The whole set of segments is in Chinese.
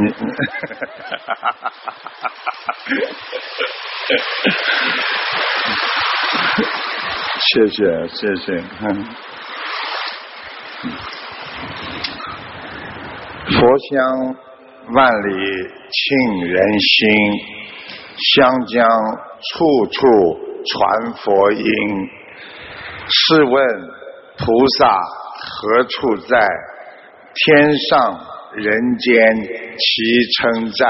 谢谢谢谢。佛香万里沁人心，香江处处传佛音。试问菩萨何处在？天上人间齐称赞。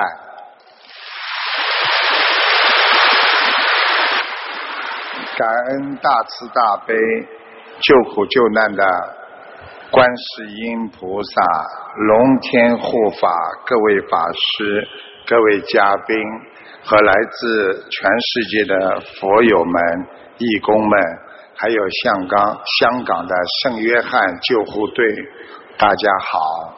感恩大慈大悲救苦救难的观世音菩萨、龙天护法、各位法师、各位嘉宾和来自全世界的佛友们、义工们，还有香港的圣约翰救护队，大家好。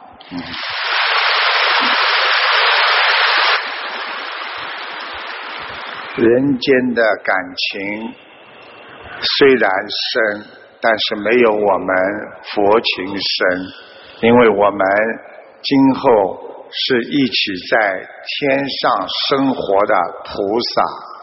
人间的感情虽然深，但是没有我们佛情深，因为我们今后是一起在天上生活的菩萨。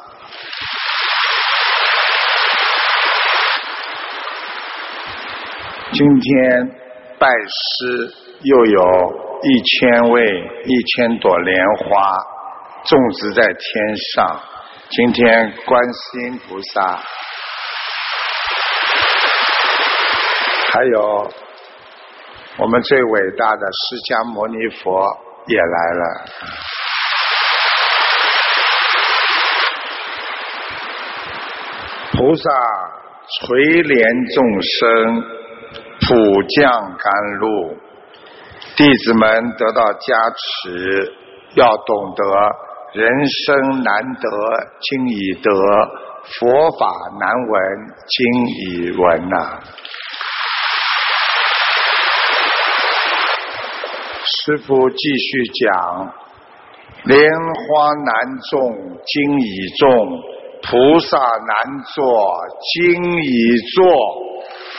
今天拜师又有1000位1000朵莲花种植在天上。今天观世音菩萨还有我们最伟大的释迦牟尼佛也来了。菩萨垂怜众生，普降甘露，弟子们得到加持，要懂得人生难得经已得，佛法难闻经已闻呐。师父继续讲，莲花难种经已种，菩萨难做经已做。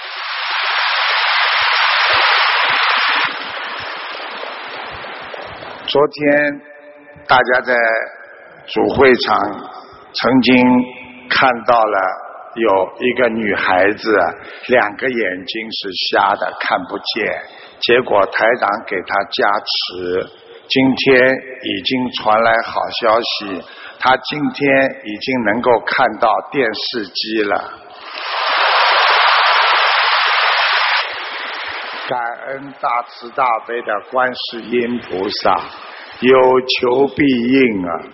昨天大家在主会场曾经看到了有一个女孩子2个眼睛是瞎的，看不见，结果台长给她加持，今天已经传来好消息，她今天已经能够看到电视机了。感恩大慈大悲的观世音菩萨，有求必应啊！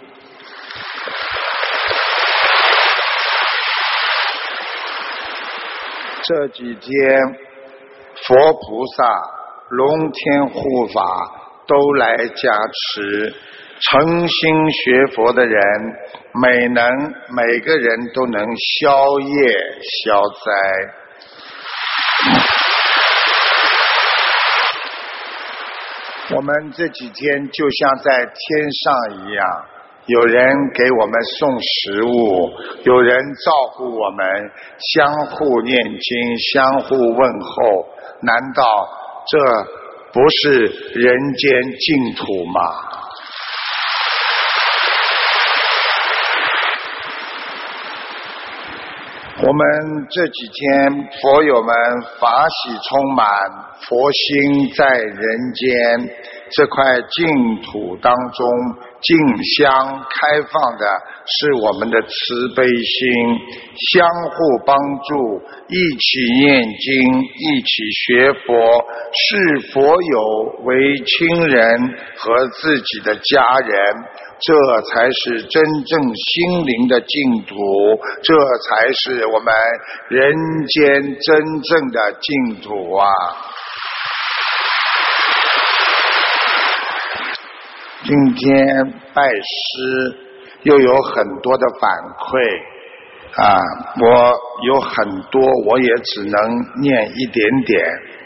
这几天佛菩萨、龙天护法都来加持，诚心学佛的人每个人都能消业消灾。我们这几天就像在天上一样，有人给我们送食物，有人照顾我们，相互念经，相互问候，难道这不是人间净土吗？我们这几天佛友们法喜充满，佛心在人间，这块净土当中净香开放的是我们的慈悲心，相互帮助，一起念经，一起学佛，视佛友为亲人和自己的家人，这才是真正心灵的净土，这才是我们人间真正的净土啊！今天拜师又有很多的反馈啊，我有很多我也只能念一点点。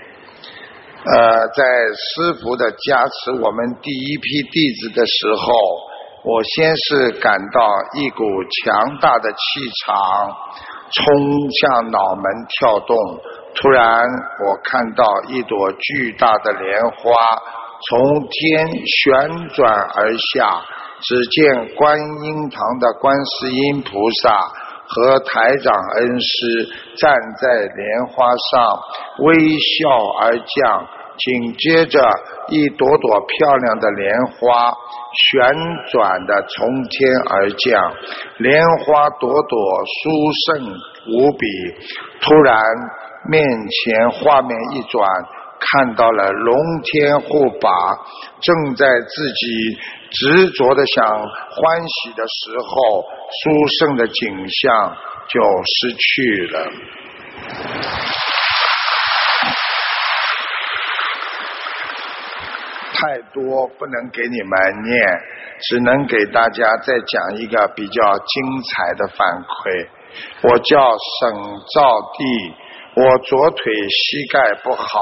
在师父的加持我们第一批弟子的时候，我先是感到一股强大的气场冲向脑门跳动，突然我看到一朵巨大的莲花从天旋转而下，只见观音堂的观世音菩萨和台长恩师站在莲花上微笑而降，紧接着一朵朵漂亮的莲花旋转的从天而降，莲花朵朵殊胜无比。突然面前画面一转，看到了龙天护法正在自己执着的想欢喜的时候，殊胜的景象就失去了。太多不能给你们念，只能给大家再讲一个比较精彩的反馈。我叫沈兆地，我左腿膝盖不好，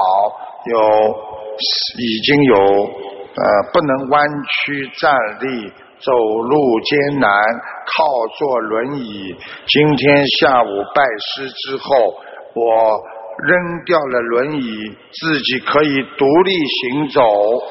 已经有不能弯曲站立，走路艰难，靠坐轮椅。今天下午拜师之后，我扔掉了轮椅，自己可以独立行走。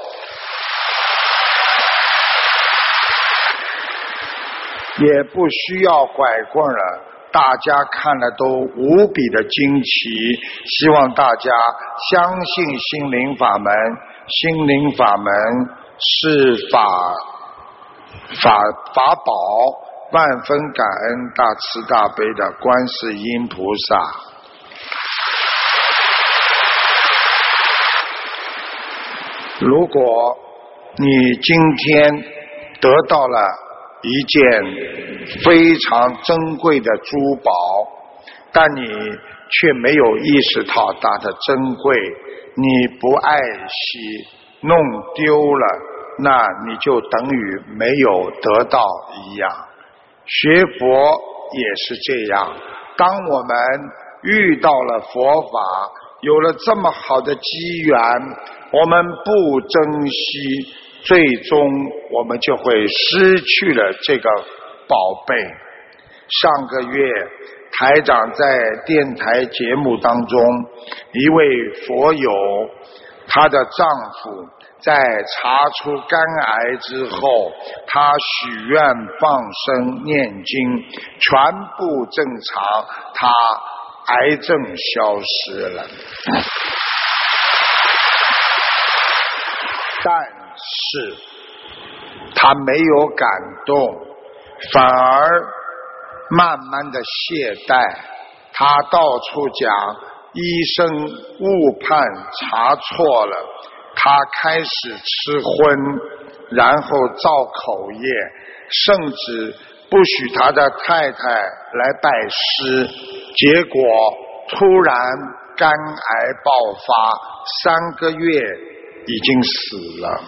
也不需要拐棍了，大家看了都无比的惊奇。希望大家相信心灵法门，心灵法门是法宝，万分感恩大慈大悲的观世音菩萨。如果你今天得到了一件非常珍贵的珠宝，但你却没有意识到它的珍贵，你不爱惜，弄丢了，那你就等于没有得到一样。学佛也是这样，当我们遇到了佛法，有了这么好的机缘，我们不珍惜，最终我们就会失去了这个宝贝。上个月台长在电台节目当中，一位佛友，她的丈夫在查出肝癌之后，她许愿放生念经，全部正常，她癌症消失了。但是他没有感动，反而慢慢的懈怠。他到处讲医生误判查错了，他开始吃荤，然后造口业，甚至不许他的太太来拜师。结果突然肝癌爆发，3个月已经死了。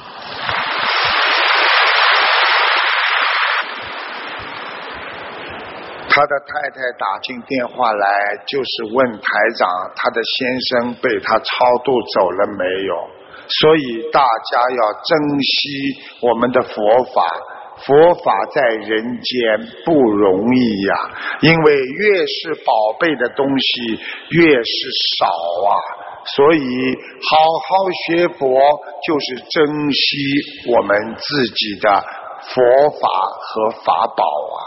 他的太太打进电话来，就是问台长他的先生被他超度走了没有。所以大家要珍惜我们的佛法，佛法在人间不容易呀，因为越是宝贝的东西越是少啊。所以好好学佛就是珍惜我们自己的佛法和法宝啊。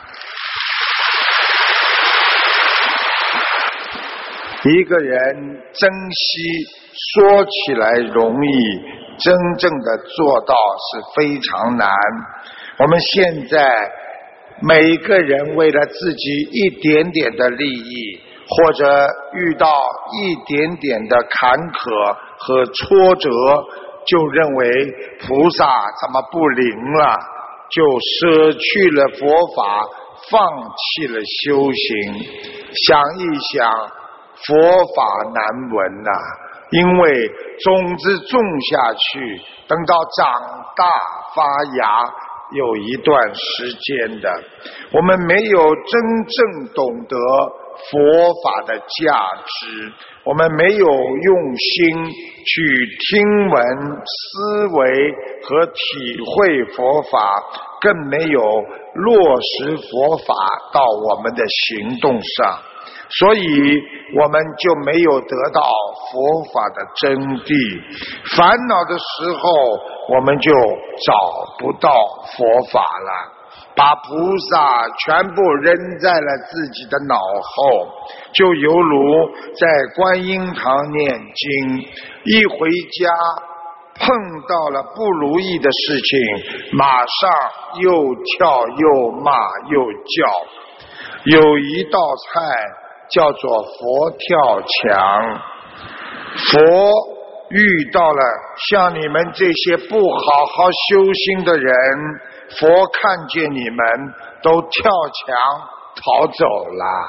一个人珍惜说起来容易，真正的做到是非常难。我们现在每个人为了自己一点点的利益，或者遇到一点点的坎坷和挫折，就认为菩萨怎么不灵了，就舍去了佛法，放弃了修行。想一想，佛法难闻呐，因为种子种下去，等到长大发芽有一段时间的。我们没有真正懂得佛法的价值，我们没有用心去听闻、思维和体会佛法，更没有落实佛法到我们的行动上。 所以我们就没有得到佛法的真谛。烦恼的时候，我们就找不到佛法了，把菩萨全部扔在了自己的脑后，就犹如在观音堂念经，一回家碰到了不如意的事情，马上又跳又骂又叫。有一道菜叫做佛跳墙，佛遇到了像你们这些不好好修心的人，佛看见你们都跳墙逃走了。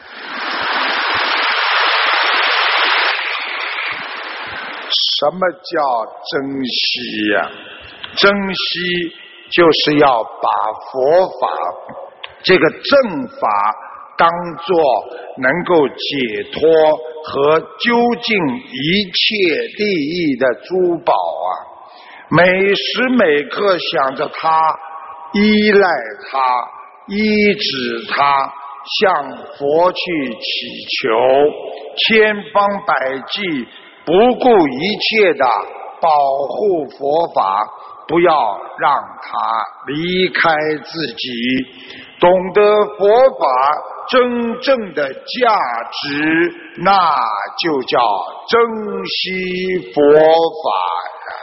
什么叫珍惜呀？珍惜就是要把佛法这个正法当作能够解脱和究竟一切利益的珠宝啊！每时每刻想着它，依赖它，依止它，向佛去祈求，千方百计不顾一切的保护佛法，不要让它离开自己，懂得佛法真正的价值，那就叫珍惜佛法呀。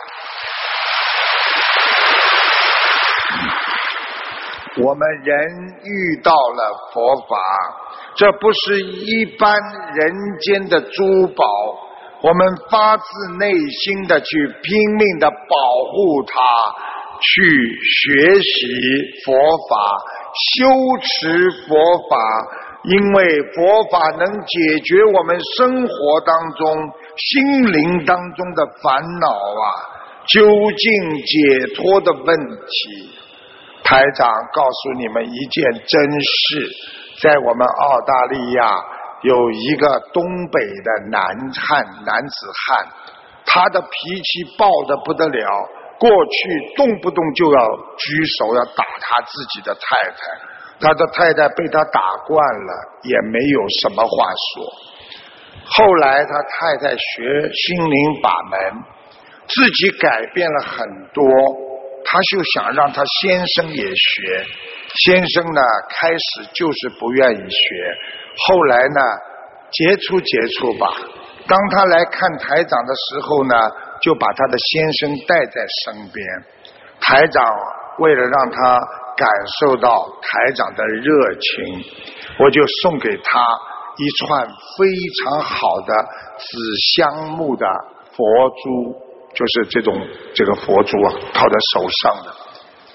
我们人遇到了佛法，这不是一般人间的珠宝，我们发自内心的去拼命的保护它，去学习佛法，修持佛法，因为佛法能解决我们生活当中心灵当中的烦恼啊，究竟解脱的问题。台长告诉你们一件真事，在我们澳大利亚有一个东北的男子汉，他的脾气暴得不得了，过去动不动就要举手要打他自己的太太，他的太太被他打惯了，也没有什么话说。后来他太太学心灵法门，自己改变了很多，他就想让他先生也学，先生呢开始就是不愿意学，后来呢接触吧，当他来看台长的时候呢，就把他的先生带在身边。台长为了让他感受到台长的热情，我就送给他一串非常好的紫香木的佛珠，就是这个佛珠啊，套在手上的。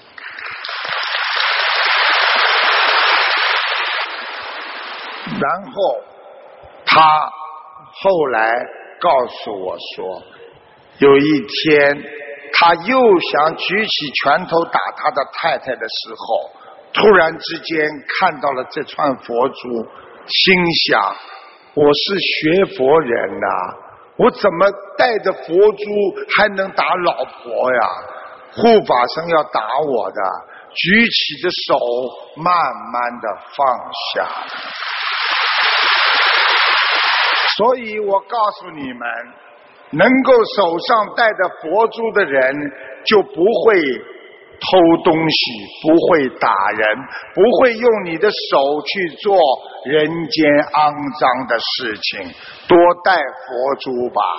然后他后来告诉我说，有一天他又想举起拳头打他的太太的时候，突然之间看到了这串佛珠，心想我是学佛人啊，我怎么带着佛珠还能打老婆呀？护法神要打我的，举起的手慢慢的放下。所以我告诉你们，能够手上带着佛珠的人就不会偷东西，不会打人，不会用你的手去做人间肮脏的事情，多带佛珠吧。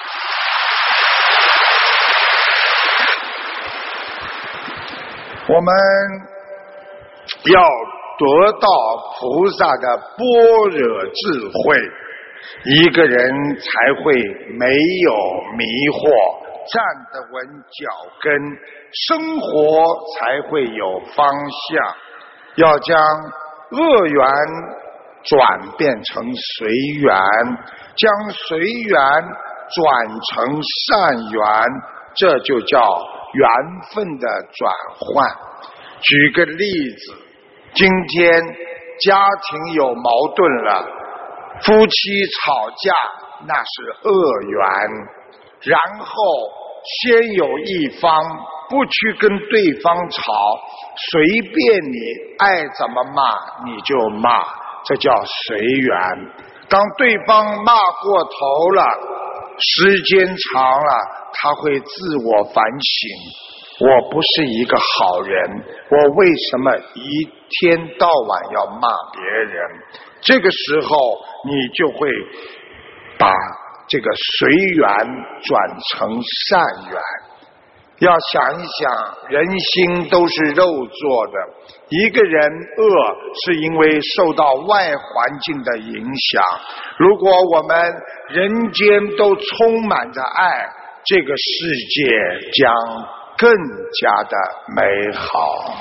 我们要得到菩萨的般若智慧，一个人才会没有迷惑，站得稳脚跟，生活才会有方向。要将恶缘转变成随缘，将随缘转成善缘，这就叫缘分的转换。举个例子，今天家庭有矛盾了，夫妻吵架，那是恶缘，然后先有一方不去跟对方吵，随便你爱怎么骂你就骂， 这叫随缘。当对方骂过头了，时间长了，他会自我反省，我不是一个好人，我为什么一天到晚要骂别人？这个时候你就会把这个随缘转成善缘。要想一想，人心都是肉做的，一个人恶是因为受到外环境的影响。如果我们人间都充满着爱，这个世界将更加的美好。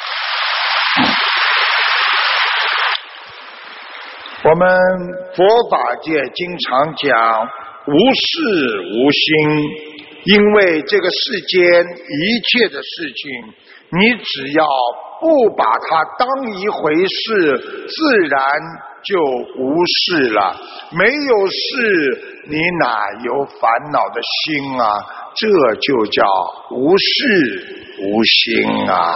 我们佛法界经常讲无事无心，因为这个世间一切的事情，你只要不把它当一回事，自然就无事了。没有事，你哪有烦恼的心啊？这就叫无事无心啊。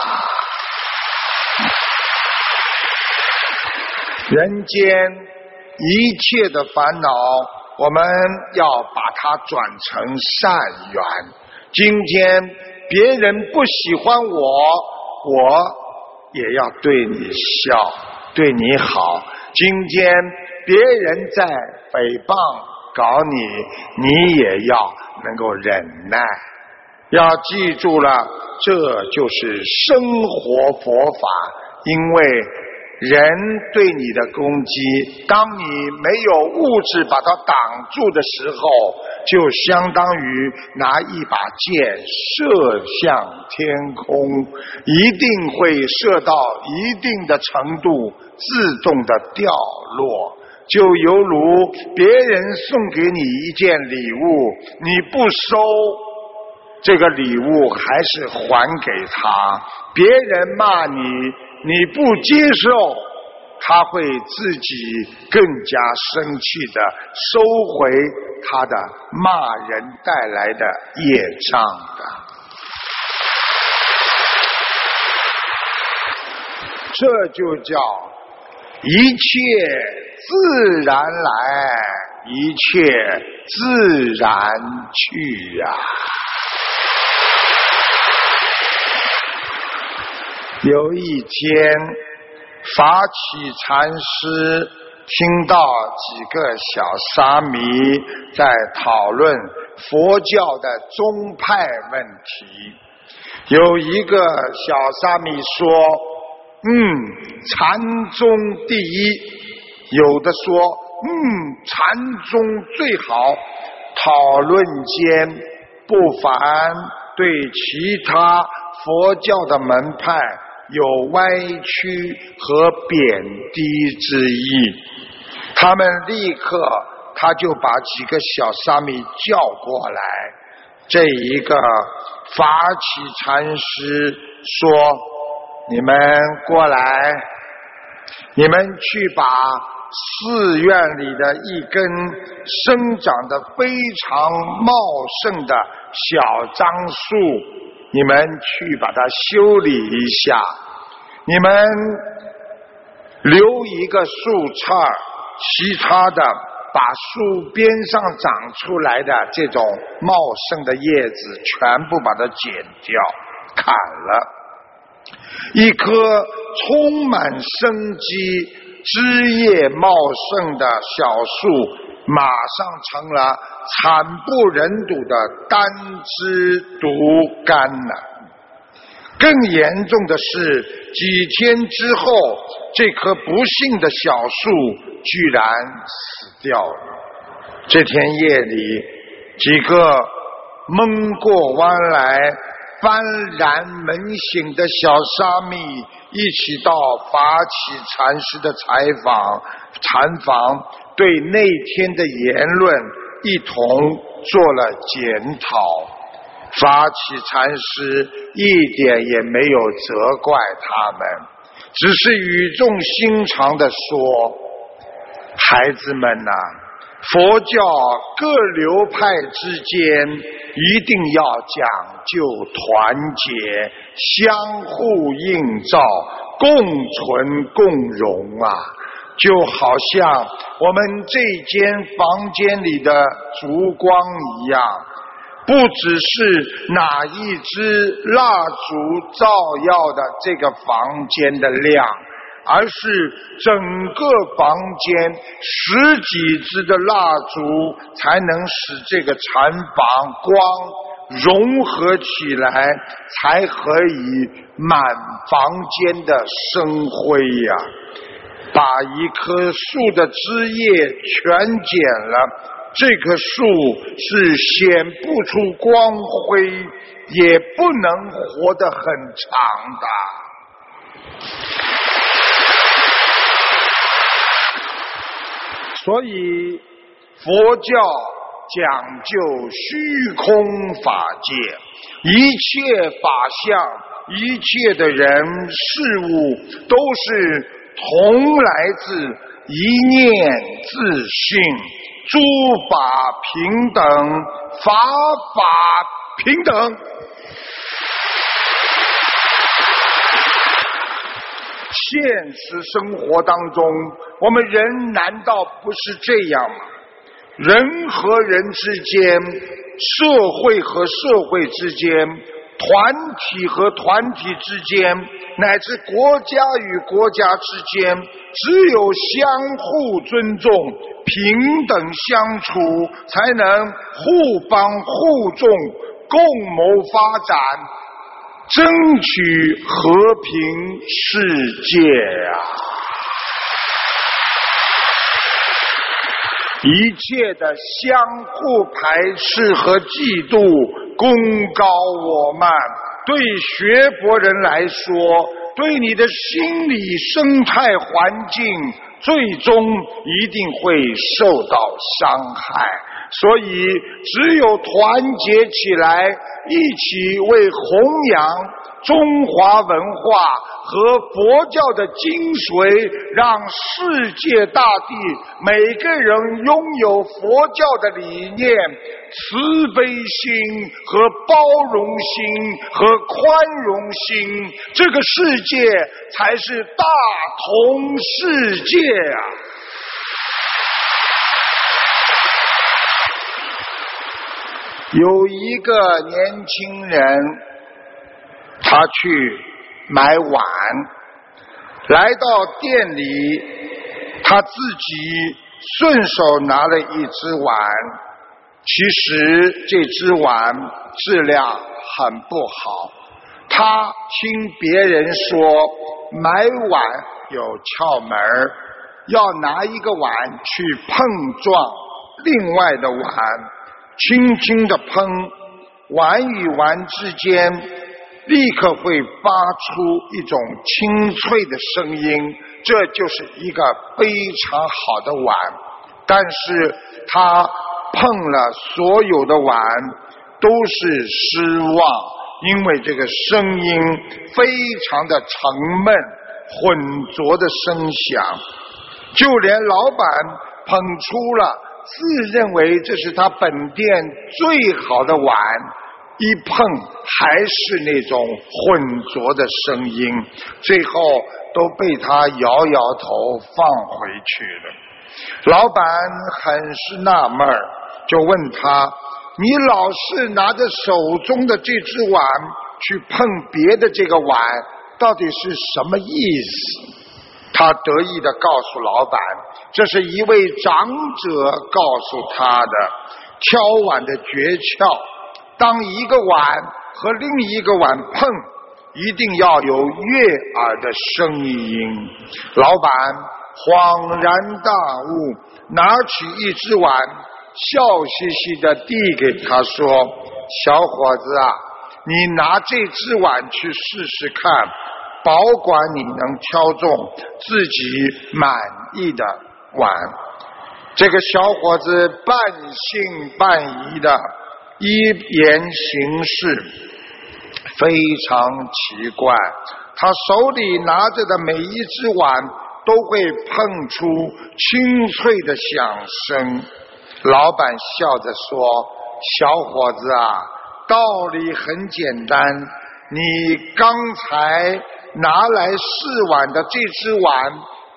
人间一切的烦恼，我们要把它转成善缘。今天别人不喜欢我也要对你笑，对你好。今天别人在诽谤搞你，你也要能够忍耐。要记住了，这就是生活佛法。因为人对你的攻击，当你没有物质把它挡住的时候，就相当于拿一把箭射向天空，一定会射到一定的程度，自动的掉落。就犹如别人送给你一件礼物，你不收，这个礼物还是还给他。别人骂你，你不接受，他会自己更加生气的收回他的骂人带来的业障的。这就叫一切自然来，一切自然去呀。有一天，法起禅师听到几个小沙弥在讨论佛教的宗派问题。有一个小沙弥说，禅宗第一。有的说，禅宗最好。讨论间不凡对其他佛教的门派有歪曲和贬低之意，他们立刻他就把几个小沙弥叫过来。这一个法起禅师说，你们过来，你们去把寺院里的一根生长得非常茂盛的小樟树，你们去把它修理一下，你们留一个树杈，其他的把树边上长出来的这种茂盛的叶子全部把它剪掉，砍了。一棵充满生机、枝叶茂盛的小树，马上成了惨不忍睹的单枝独干了。更严重的是，几天之后，这棵不幸的小树居然死掉了。这天夜里，几个蒙过弯来幡然门醒的小沙弥一起到法起禅师的禅房，对那天的言论一同做了检讨。法起禅师一点也没有责怪他们，只是语重心长地说，孩子们啊，佛教各流派之间一定要讲究团结，相互映照，共存共荣啊！ 就好像我们这间房间里的烛光一样，不只是哪一支蜡烛照耀的这个房间的亮，而是整个房间10几支的蜡烛才能使这个禅房光融合起来，才可以满房间的生辉呀。把一棵树的枝叶全剪了，这棵树是显不出光辉，也不能活得很长的。所以佛教讲究虚空法界，一切法相，一切的人事物都是同来自一念自性，诸法平等，法法平等。现实生活当中，我们人难道不是这样吗？人和人之间，社会和社会之间，团体和团体之间，乃至国家与国家之间，只有相互尊重，平等相处，才能互帮互助，共谋发展，争取和平世界啊！一切的相互排斥和嫉妒，功高我慢，对学佛人来说，对你的心理生态环境，最终一定会受到伤害。所以只有团结起来，一起为弘扬中华文化和佛教的精髓，让世界大地每个人拥有佛教的理念，慈悲心和包容心和宽容心，这个世界才是大同世界啊！有一个年轻人，他去买碗，来到店里，他自己顺手拿了一只碗，其实这只碗质量很不好。他听别人说买碗有窍门，要拿一个碗去碰撞另外的碗，轻轻地碰，碗与碗之间立刻会发出一种清脆的声音，这就是一个非常好的碗。但是他碰了所有的碗都是失望，因为这个声音非常的沉闷，混浊的声响，就连老板捧出了自认为这是他本店最好的碗，一碰还是那种混浊的声音，最后都被他摇摇头放回去了。老板很是纳闷，就问他，你老是拿着手中的这只碗去碰别的这个碗，到底是什么意思？他得意地告诉老板，这是一位长者告诉他的挑碗的诀窍，当一个碗和另一个碗碰，一定要有悦耳的声音。老板恍然大悟，拿起一只碗，笑嘻嘻地递给他说，小伙子啊，你拿这只碗去试试看，保管你能挑中自己满意的碗。这个小伙子半信半疑的一言行事非常奇怪，他手里拿着的每一只碗都会碰出清脆的响声。老板笑着说，小伙子啊，道理很简单，你刚才拿来试碗的这只碗，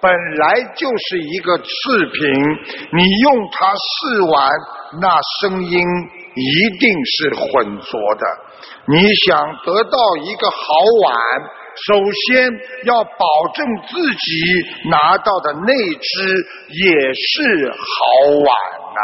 本来就是一个次品，你用它试碗，那声音一定是混浊的。你想得到一个好碗，首先要保证自己拿到的那只也是好碗呐。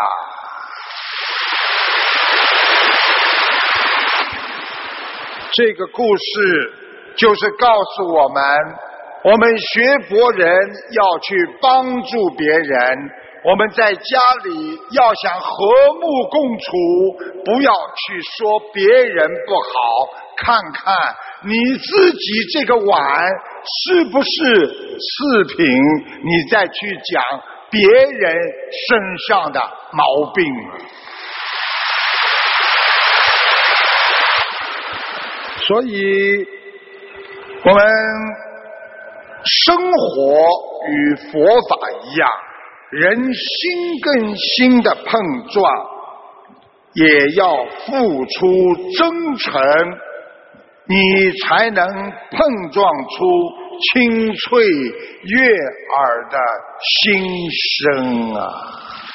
这个故事就是告诉我们，我们学佛人要去帮助别人，我们在家里要想和睦共处，不要去说别人不好，看看你自己这个碗是不是次品，你再去讲别人身上的毛病。所以我们生活与佛法一样，人心跟心的碰撞也要付出真诚，你才能碰撞出清脆悦耳的心声啊！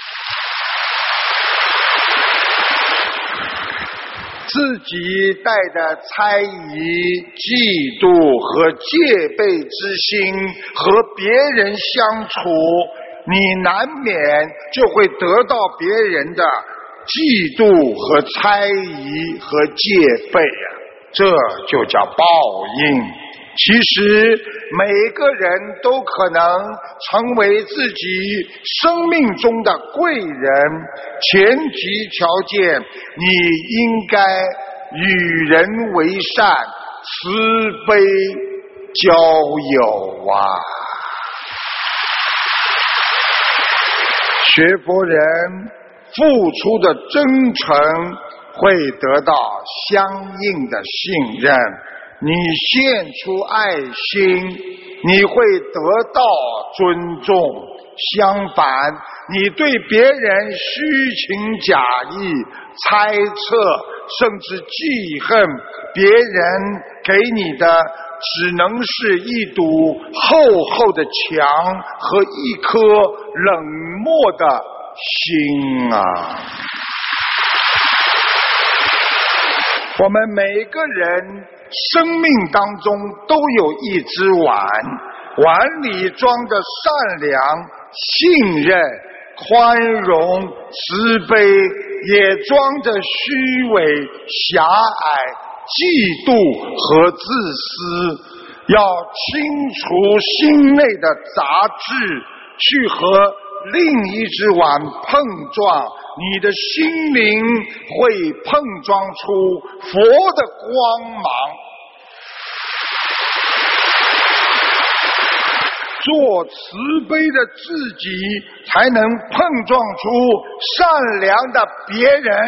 自己带着猜疑、嫉妒和戒备之心和别人相处，你难免就会得到别人的嫉妒和猜疑和戒备啊，这就叫报应。其实每个人都可能成为自己生命中的贵人，前提条件你应该与人为善，慈悲交友啊。学佛人付出的真诚会得到相应的信任，你献出爱心，你会得到尊重。相反，你对别人虚情假意、猜测，甚至记恨，别人给你的只能是一堵厚厚的墙和一颗冷漠的心啊！我们每个人生命当中都有一只碗，碗里装着善良、信任、宽容、慈悲，也装着虚伪、狭隘、嫉妒和自私。要清除心内的杂质，去和另一只碗碰撞，你的心灵会碰撞出佛的光芒。做慈悲的自己，才能碰撞出善良的别人。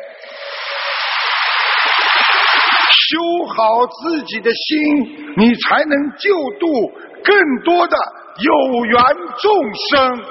修好自己的心，你才能救度更多的有缘众生。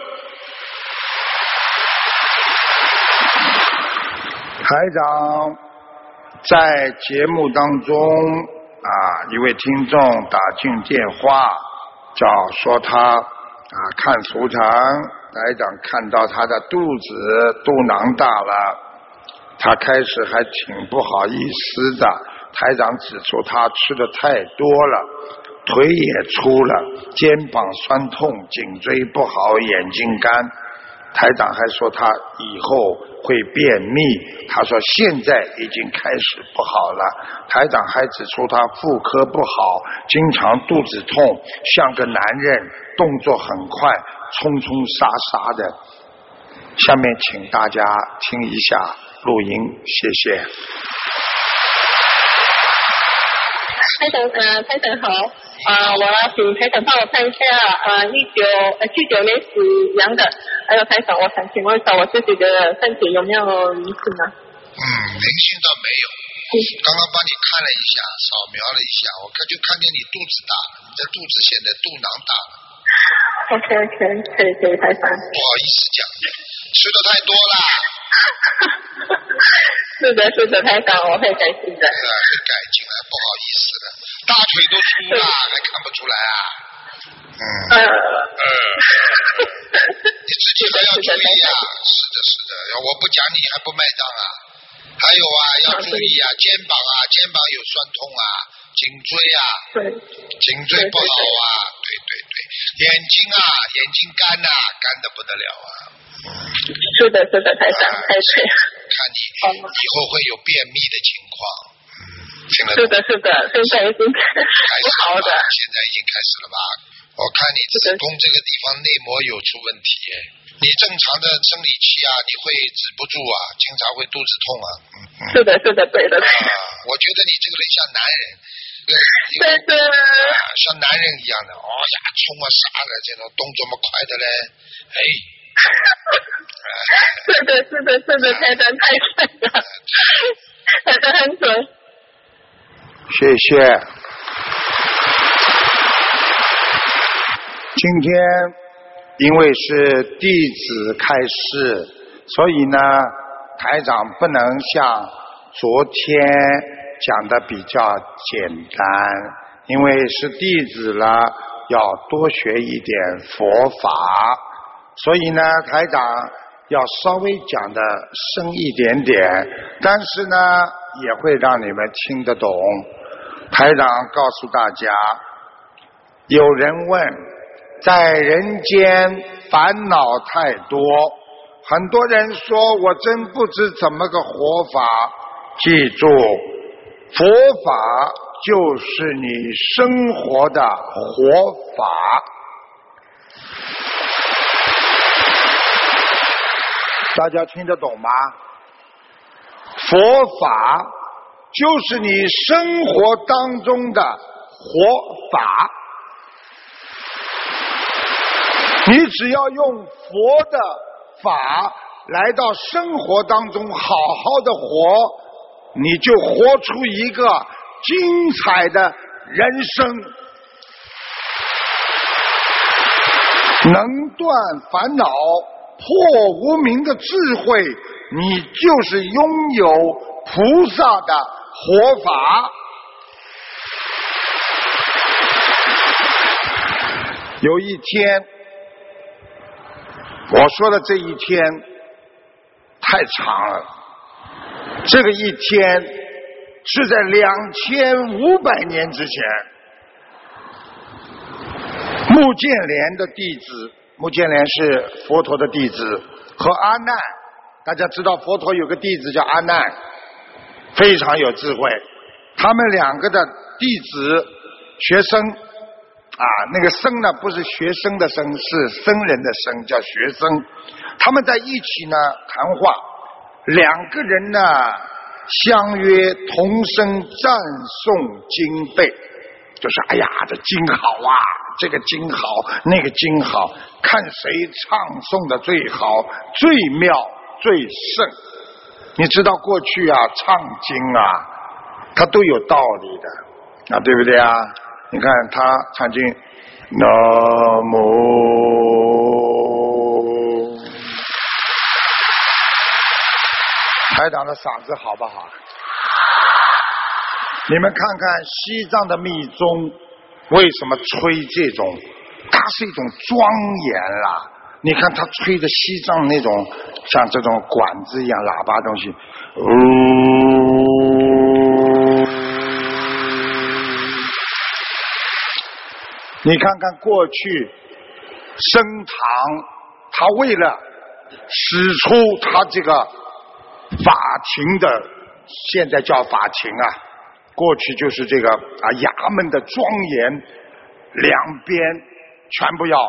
台长在节目当中一位听众打进电话，说他看图腾，台长看到他的肚囊大了，他开始还挺不好意思的。台长指出他吃的太多了，腿也粗了，肩膀酸痛，颈椎不好，眼睛干。台长还说他以后会便秘，他说现在已经开始不好了。台长还指出他妇科不好，经常肚子痛，像个男人，动作很快，冲冲杀杀的。下面请大家听一下录音，谢谢。 台长好，我要请台长帮我看一下1979年属羊的，还有台长，我想请问一下我自己的身体有没有灵性呢？ 灵性倒没有，刚刚帮你看了一下，扫描了一下，我就看见你肚子大了，你的肚子现在肚囊大了。 OK， 可以台长。 不好意思讲，吃的太多了。 是的，台长，我会改进的。 会改进了，不好意思了，大腿都粗了，还看不出来啊？ 你自己还要注意啊！是的，我不讲你还不卖账啊！还有啊，要注意啊，肩膀有酸痛啊，颈椎啊，颈椎不好啊，对，眼睛干的不得了啊！ 是的，台长，太对。 看你以后会有便秘的情况。 是的，现在已经不好的。 现在已经开始了吧？我看你子宫这个地方内膜有出问题，你正常的生理期啊，你会止不住啊，经常会肚子痛啊。 是的，对的。 我觉得你这个人像男人， 对， 像男人一样的，冲啊杀的这种动作么快的嘞， 是的，台长太对了，台长很准。 谢谢。今天因为是弟子开示，所以呢，台长不能像昨天讲的比较简单，因为是弟子了，要多学一点佛法，所以呢，台长要稍微讲的深一点点，但是呢，也会让你们听得懂。台长告诉大家，有人问，在人间烦恼太多，很多人说我真不知怎么个活法。记住，佛法就是你生活的活法。大家听得懂吗？佛法就是你生活当中的活法。你只要用佛的法来到生活当中好好的活，你就活出一个精彩的人生，能断烦恼破无明的智慧，你就是拥有菩萨的活法。有一天，我说的这一天太长了，这个一天是在2500年之前，目犍连的弟子，目犍连是佛陀的弟子，和阿难，大家知道佛陀有个弟子叫阿难，非常有智慧，他们两个的弟子学生那个僧呢，不是学生的僧，是僧人的僧，叫学生。他们在一起呢谈话，两个人呢相约同声赞颂经背，就是哎呀，这经好啊，这个经好，那个经好，看谁唱诵的最好、最妙、最胜。你知道过去唱经它都有道理的对不对啊？你看他唱经，南无，台长的嗓子好不好？你们看看西藏的密宗为什么吹这种，它是一种庄严啦。你看他吹的西藏那种像这种管子一样喇叭东西，你看看过去升堂，他为了使出他这个法庭的，现在叫法庭过去就是这个衙门的庄严，两边全部要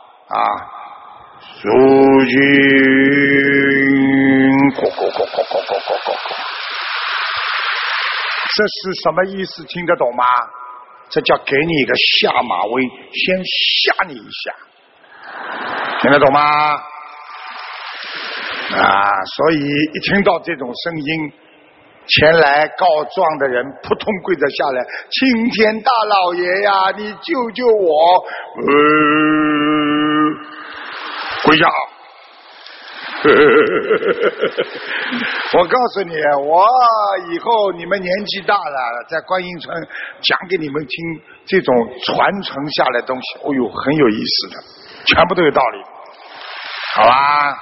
肃静，这是什么意思？听得懂吗？这叫给你一个下马威，先吓你一下，听得懂吗？所以一听到这种声音，前来告状的人扑通跪着下来，青天大老爷呀，你救救我！跪下！ 我告诉你，我以后你们年纪大了，在观音村讲给你们听这种传承下来的东西，哦呦，很有意思的，全部都有道理，好吧？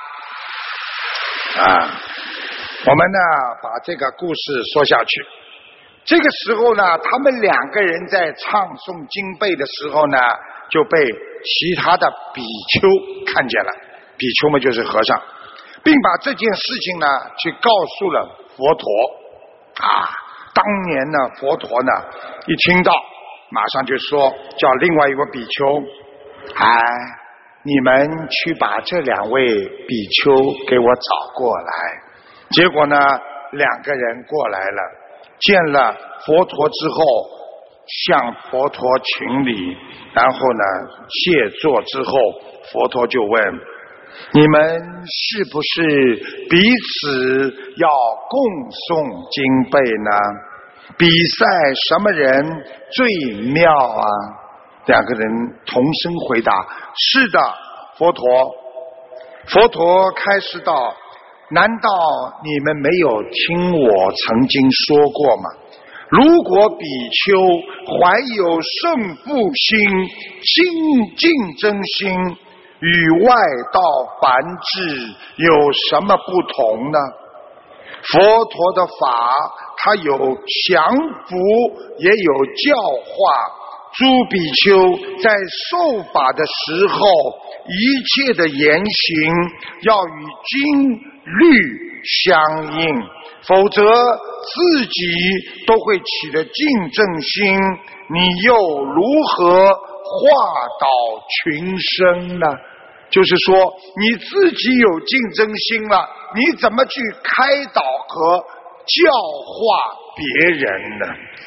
我们呢把这个故事说下去。这个时候呢，他们两个人在唱诵经背的时候呢，就被其他的比丘看见了。比丘们就是和尚，并把这件事情呢去告诉了佛陀。当年呢，佛陀呢一听到，马上就说叫另外一位比丘，你们去把这两位比丘给我找过来。结果呢，两个人过来了，见了佛陀之后，向佛陀请礼，然后呢谢座之后，佛陀就问：你们是不是彼此要共诵经背呢？比赛什么人最妙啊？两个人同声回答：是的，佛陀。佛陀开示道：难道你们没有听我曾经说过吗？如果比丘怀有胜负心、竞争心，与外道凡智有什么不同呢？佛陀的法，它有降伏，也有教化。诸比丘在受法的时候，一切的言行要与经律相应，否则自己都会起了竞争心，你又如何化导群生呢？就是说你自己有竞争心了，你怎么去开导和教化别人呢？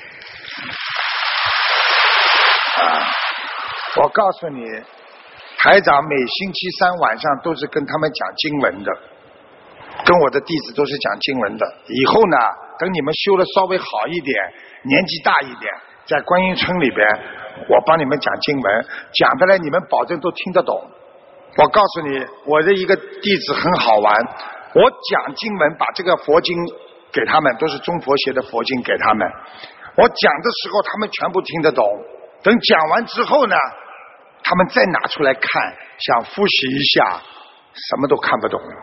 我告诉你，台长每星期三晚上都是跟他们讲经文的，跟我的弟子都是讲经文的。以后呢，等你们修的稍微好一点，年纪大一点，在观音村里边，我帮你们讲经文，讲的来你们保证都听得懂。我告诉你，我的一个弟子很好玩，我讲经文，把这个佛经给他们，都是中佛学的佛经给他们，我讲的时候他们全部听得懂，等讲完之后呢，他们再拿出来看，想复习一下，什么都看不懂了。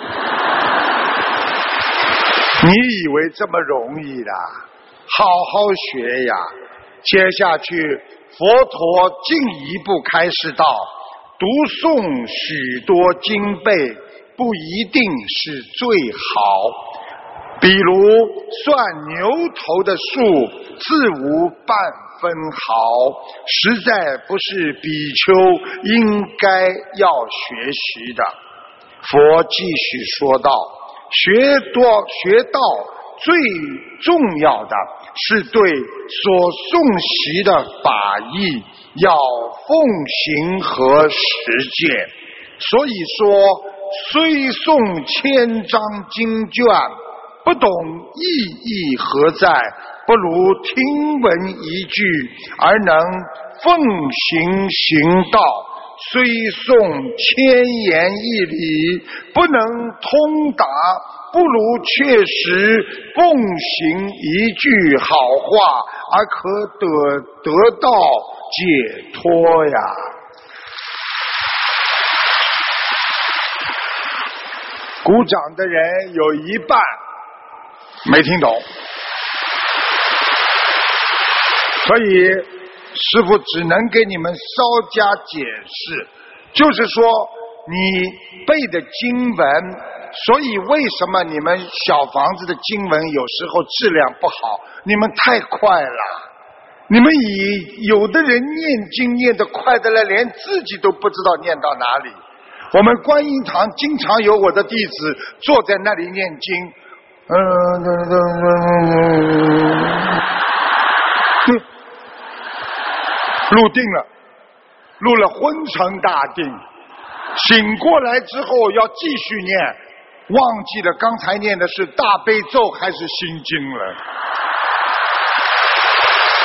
你以为这么容易的？好好学呀！接下去佛陀进一步开示道，读诵许多经背不一定是最好，比如算牛头的数自无半分毫，实在不是比丘应该要学习的。佛继续说道，学道最重要的是对所诵习的法义要奉行和实践。所以说，虽诵千章经卷，不懂意义何在，不如听闻一句而能奉行行道。虽诵千言一理，不能通达，不如确实奉行一句好话，而可得到解脱呀。鼓掌的人有一半没听懂，所以师父只能给你们稍加解释，就是说你背的经文，所以为什么你们小房子的经文有时候质量不好？你们太快了，你们有的人念经念得快的了，连自己都不知道念到哪里。我们观音堂经常有我的弟子坐在那里念经，入定了，入了昏沉大定，醒过来之后要继续念，忘记了刚才念的是大悲咒还是心经了。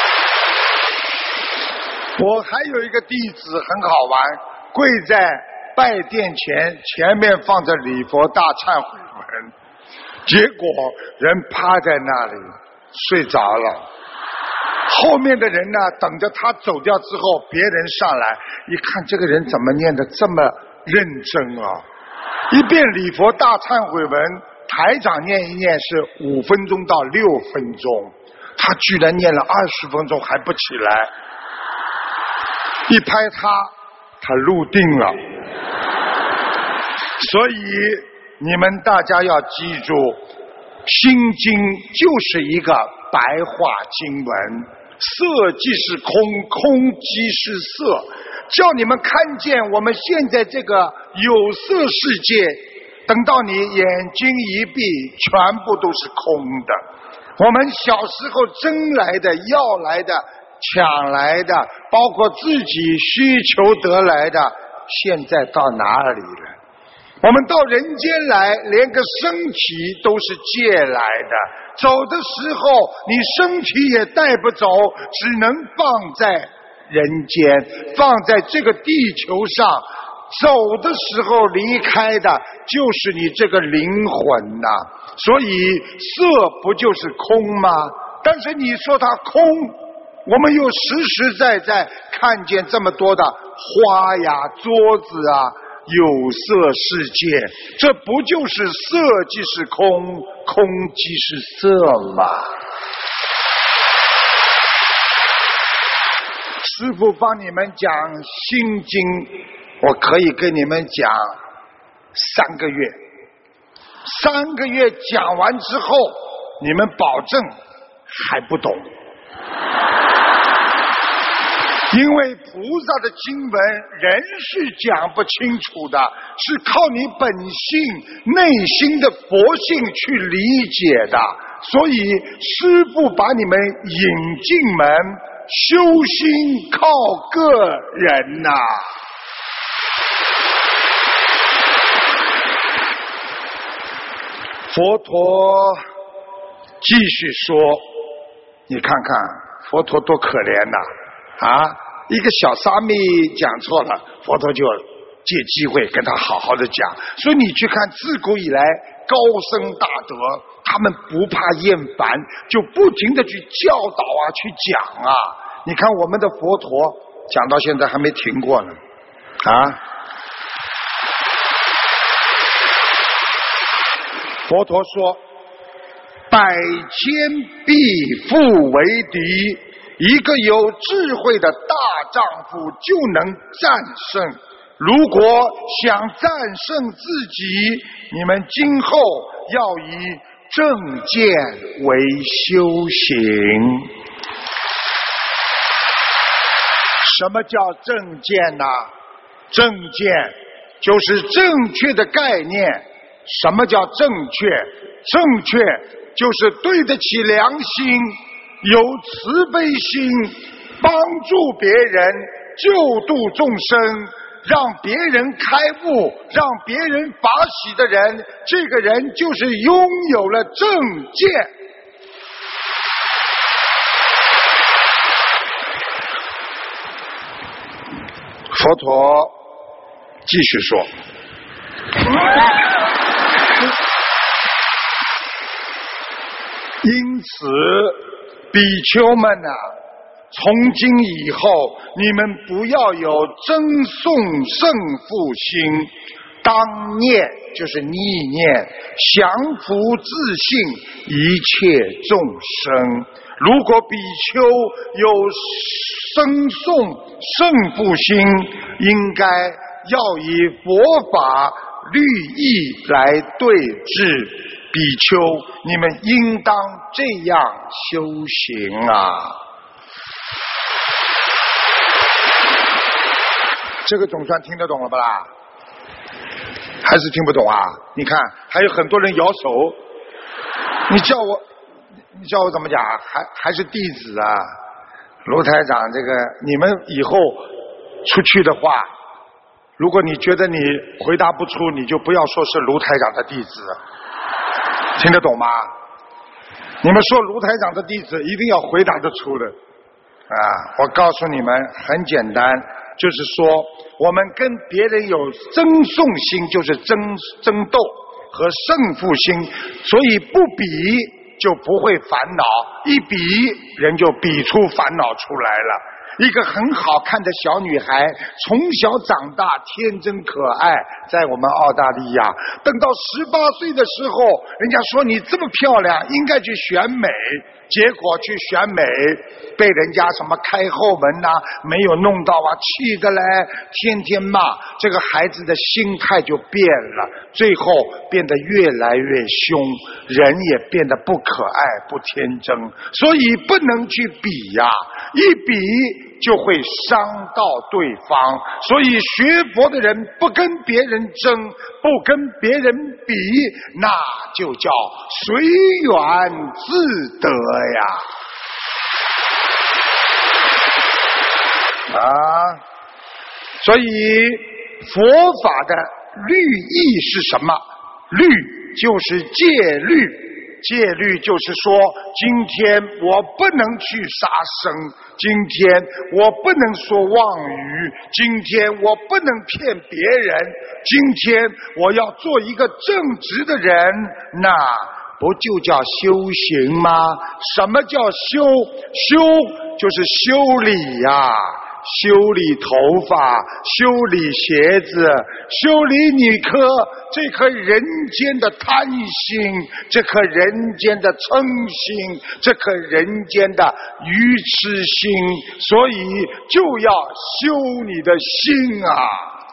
我还有一个弟子很好玩，跪在拜殿前面放着礼佛大忏悔文，结果人趴在那里睡着了。后面的人呢，等着他走掉之后，别人上来一看，这个人怎么念得这么认真啊？一遍礼佛大忏悔文，台长念一念是5分钟到6分钟，他居然念了20分钟还不起来，一拍他入定了。所以你们大家要记住，心经就是一个白话经文，色即是空，空即是色，叫你们看见我们现在这个有色世界，等到你眼睛一闭，全部都是空的。我们小时候争来的、要来的、抢来的，包括自己需求得来的，现在到哪里了？我们到人间来，连个身体都是借来的，走的时候你身体也带不走，只能放在人间，放在这个地球上，走的时候离开的就是你这个灵魂呐。所以色不就是空吗？但是你说它空，我们又实实在在看见这么多的花呀、桌子啊，有色世界，这不就是色即是空，空即是色吗？师父帮你们讲心经，我可以跟你们讲3个月，3个月讲完之后，你们保证还不懂。因为菩萨的经文人是讲不清楚的，是靠你本性内心的佛性去理解的，所以师父把你们引进门，修心靠个人呐。佛陀继续说，你看看佛陀多可怜呐！一个小沙弥讲错了，佛陀就借机会跟他好好的讲。所以你去看自古以来高僧大德，他们不怕厌烦，就不停的去教导啊，去讲啊。你看我们的佛陀讲到现在还没停过呢佛陀说百千必复为敌，一个有智慧的大丈夫就能战胜。如果想战胜自己，你们今后要以正见为修行。什么叫正见呢？正见就是正确的概念。什么叫正确？正确就是对得起良心，有慈悲心，帮助别人，救度众生，让别人开悟，让别人法喜的人，这个人就是拥有了正见。佛陀继续说，因此比丘们啊，从今以后你们不要有争讼胜负心，当念就是逆念，降伏自信一切众生。如果比丘有争讼胜负心，应该要以佛法律义来对治。比丘，你们应当这样修行啊！这个总算听得懂了吧啦？还是听不懂啊？你看，还有很多人摇手。你叫我怎么讲？还是弟子啊？卢台长，这个你们以后出去的话，如果你觉得你回答不出，你就不要说是卢台长的弟子。听得懂吗？你们说卢台长的弟子一定要回答得出的啊！我告诉你们，很简单， 就是说我们跟别人有争讼心，就是争斗和胜负心，所以不比就不会烦恼，一比人就比出烦恼出来了。一个很好看的小女孩，从小长大天真可爱，在我们澳大利亚，等到18岁的时候，人家说你这么漂亮，应该去选美，结果去选美，被人家什么开后门呐，没有弄到啊，气的嘞，天天骂，这个孩子的心态就变了，最后变得越来越凶，人也变得不可爱不天真，所以不能去比呀，一比就会伤到对方，所以学佛的人不跟别人争，不跟别人比，那就叫随缘自得呀。所以佛法的律义是什么？律就是戒律。戒律就是说，今天我不能去杀生，今天我不能说妄语，今天我不能骗别人，今天我要做一个正直的人，那不就叫修行吗？什么叫修？修就是修理呀，修理头发，修理鞋子，修理你这颗人间的贪心，这颗人间的嗔心，这颗人间的愚痴心，所以就要修你的心啊。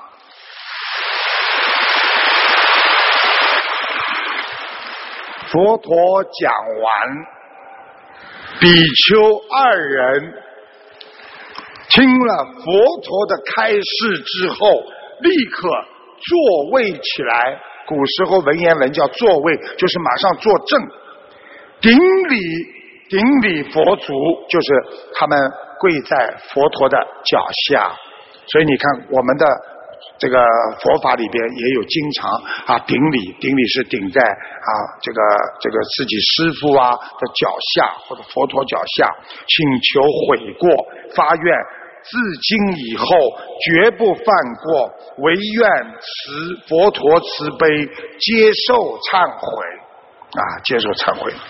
佛陀讲完，比丘2人听了佛陀的开示之后，立刻坐位起来。古时候文言文叫坐位，就是马上坐正，顶礼佛足，就是他们跪在佛陀的脚下。所以你看我们的这个佛法里边也有经常顶礼是顶在这个自己师父的脚下，或者佛陀脚下，请求悔过，发愿自今以后绝不犯过，唯愿佛陀慈悲，接受忏悔接受忏悔。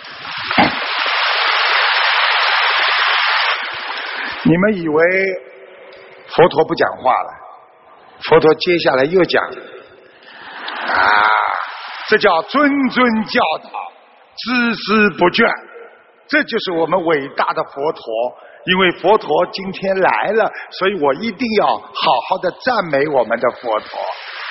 你们以为佛陀不讲话了？佛陀接下来又讲这叫谆教导，孜孜不倦，这就是我们伟大的佛陀。因为佛陀今天来了，所以我一定要好好的赞美我们的佛陀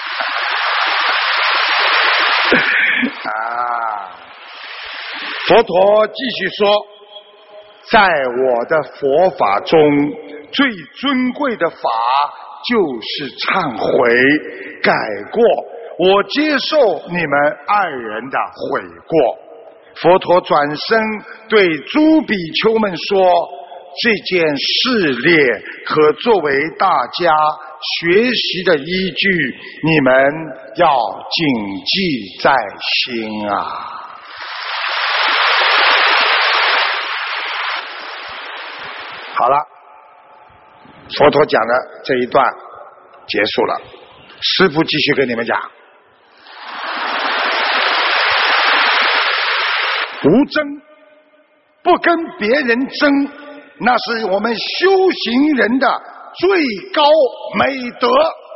佛陀继续说，在我的佛法中最尊贵的法就是忏悔改过，我接受你们2人的悔过。佛陀转身对诸比丘们说，这件事例可作为大家学习的依据，你们要谨记在心好了，佛陀讲的这一段结束了，师父继续跟你们讲。无争，不跟别人争，那是我们修行人的最高美德。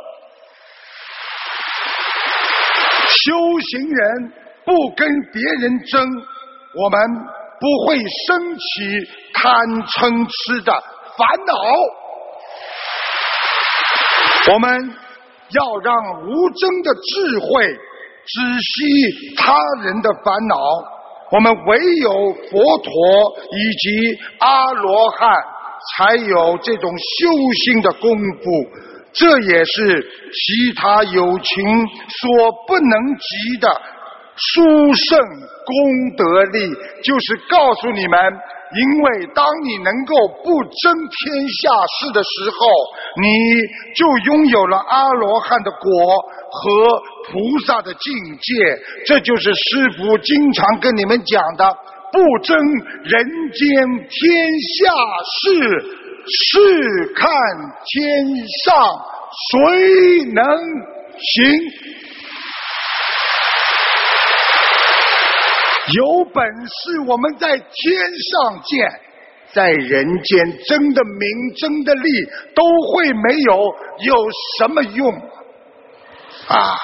修行人不跟别人争，我们不会升起贪嗔痴的烦恼。我们要让无争的智慧止息他人的烦恼，我们唯有佛陀以及阿罗汉才有这种修心的功夫，这也是其他有情所不能及的殊胜功德力。就是告诉你们，因为当你能够不争天下事的时候，你就拥有了阿罗汉的果和菩萨的境界。这就是师父经常跟你们讲的，不争人间天下事， 试看天上谁能行。有本事我们在天上见，在人间争的名争的利都会没有，有什么用啊？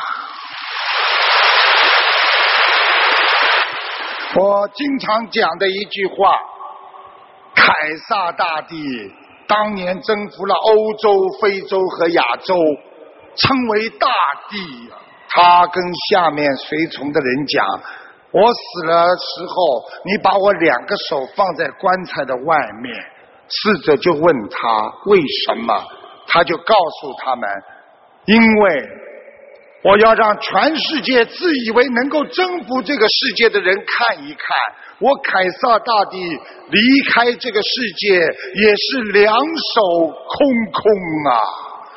我经常讲的一句话，凯撒大帝当年征服了欧洲、非洲和亚洲，称为大帝。他跟下面随从的人讲，我死了时候，你把我2个手放在棺材的外面。侍者就问他为什么，他就告诉他们，因为我要让全世界自以为能够征服这个世界的人看一看，我凯撒大帝离开这个世界也是2手空空啊。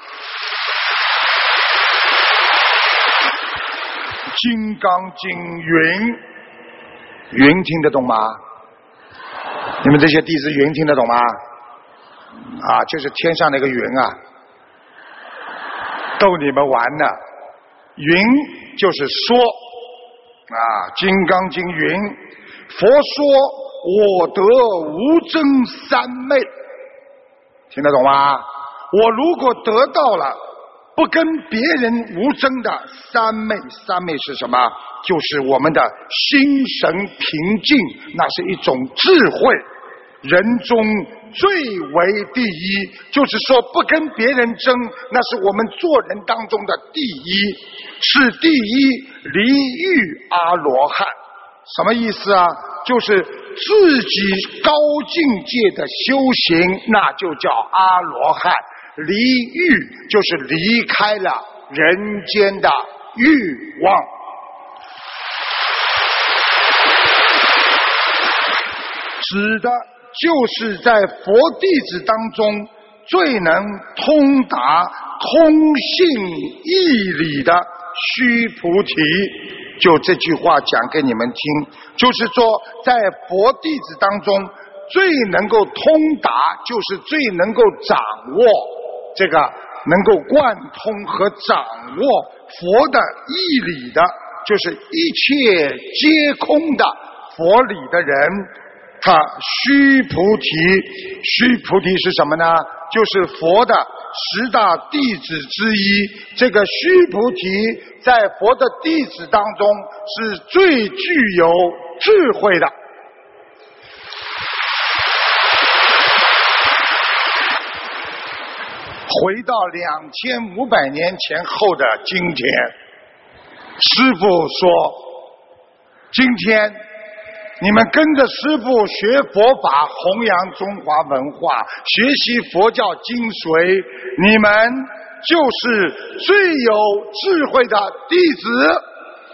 金刚经云听得懂吗？你们这些弟子云听得懂吗？啊，就是天上那个云啊，逗你们玩呢。云就是说啊，金刚经云，佛说我得无争三昧，听得懂吗？我如果得到了不跟别人无争的三昧，三昧是什么？就是我们的心神平静，那是一种智慧，人中最为第一，就是说不跟别人争，那是我们做人当中的第一，是第一离欲阿罗汉。什么意思啊？就是自己高境界的修行，那就叫阿罗汉。离欲就是离开了人间的欲望。指的就是在佛弟子当中最能通达空性义理的须菩提。就这句话讲给你们听，就是说在佛弟子当中最能够通达，就是最能够掌握这个能够贯通和掌握佛的义理的，就是一切皆空的佛理的人。他须菩提，须菩提是什么呢？就是佛的10大弟子之一。这个须菩提在佛的弟子当中是最具有智慧的。回到2500年前后的今天，师父说，今天你们跟着师父学佛法，弘扬中华文化，学习佛教精髓，你们就是最有智慧的弟子。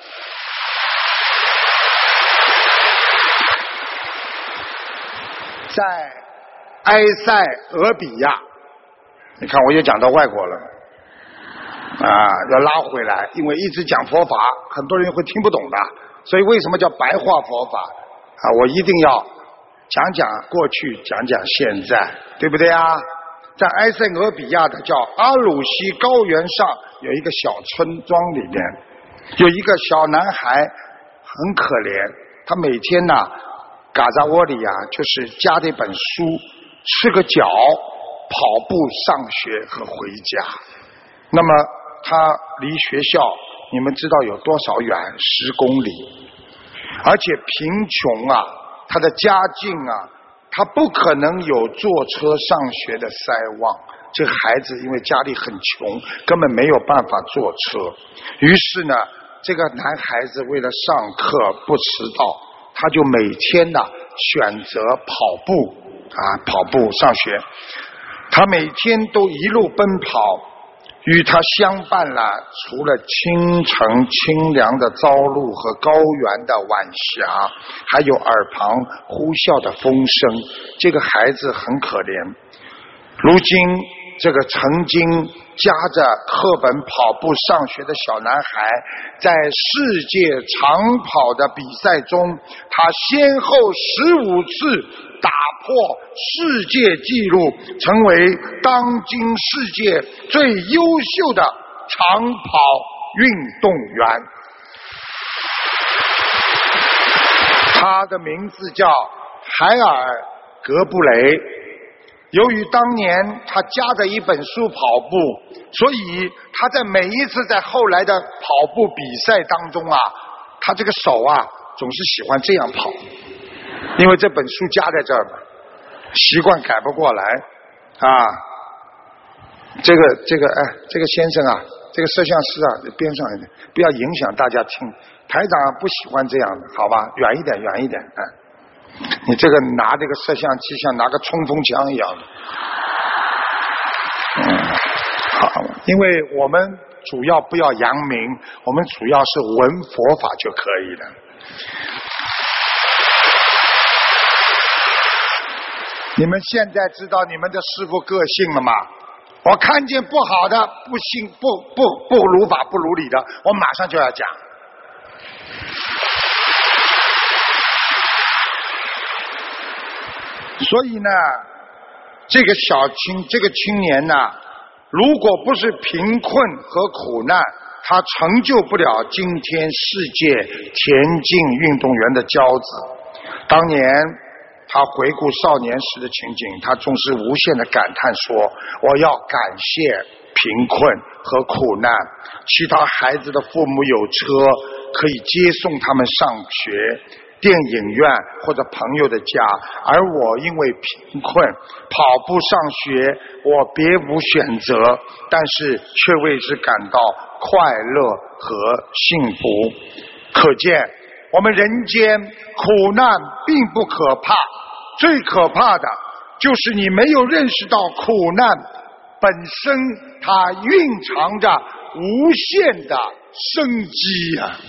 在埃塞俄比亚，你看我也讲到外国了啊，要拉回来，因为一直讲佛法，很多人会听不懂的，所以为什么叫白话佛法啊？我一定要讲讲过去，讲讲现在，对不对啊？在埃塞俄比亚的叫阿鲁西高原上有一个小村庄里面，有一个小男孩很可怜，他每天呢嘎扎窝里啊，就是夹着一本书，吃个脚，跑步上学和回家。那么他离学校你们知道有多少远？10公里。而且贫穷啊，他的家境啊，他不可能有坐车上学的塞望。这个孩子因为家里很穷，根本没有办法坐车。于是呢，这个男孩子为了上课不迟到，他就每天呢选择跑步上学。他每天都一路奔跑，与他相伴了除了清晨清凉的朝露和高原的晚霞，还有耳旁呼啸的风声。这个孩子很可怜。如今这个曾经夹着课本跑步上学的小男孩，在世界长跑的比赛中，他先后15次打破世界纪录，成为当今世界最优秀的长跑运动员。他的名字叫海尔·格布雷。由于当年他夹着一本书跑步，所以他在每一次在后来的跑步比赛当中啊，他这个手啊总是喜欢这样跑，因为这本书夹在这儿嘛，习惯改不过来啊。这个先生啊，这个摄像师啊，边上一点，不要影响大家听。台长不喜欢这样的，好吧，远一点，远一点，你这个拿这个摄像机像拿个冲锋枪一样的。好，因为我们主要不要扬名，我们主要是闻佛法就可以了。你们现在知道你们的师父个性了吗？我看见不好的、不如法不如理的，我马上就要讲。所以呢，这个青年呢，如果不是贫困和苦难，他成就不了今天世界田径运动员的骄子。当年他回顾少年时的情景，他总是无限的感叹说，我要感谢贫困和苦难，其他孩子的父母有车可以接送他们上学，电影院或者朋友的家，而我因为贫困跑不上学，我别无选择，但是却为之感到快乐和幸福。可见我们人间苦难并不可怕，最可怕的就是你没有认识到苦难本身它蕴藏着无限的生机啊。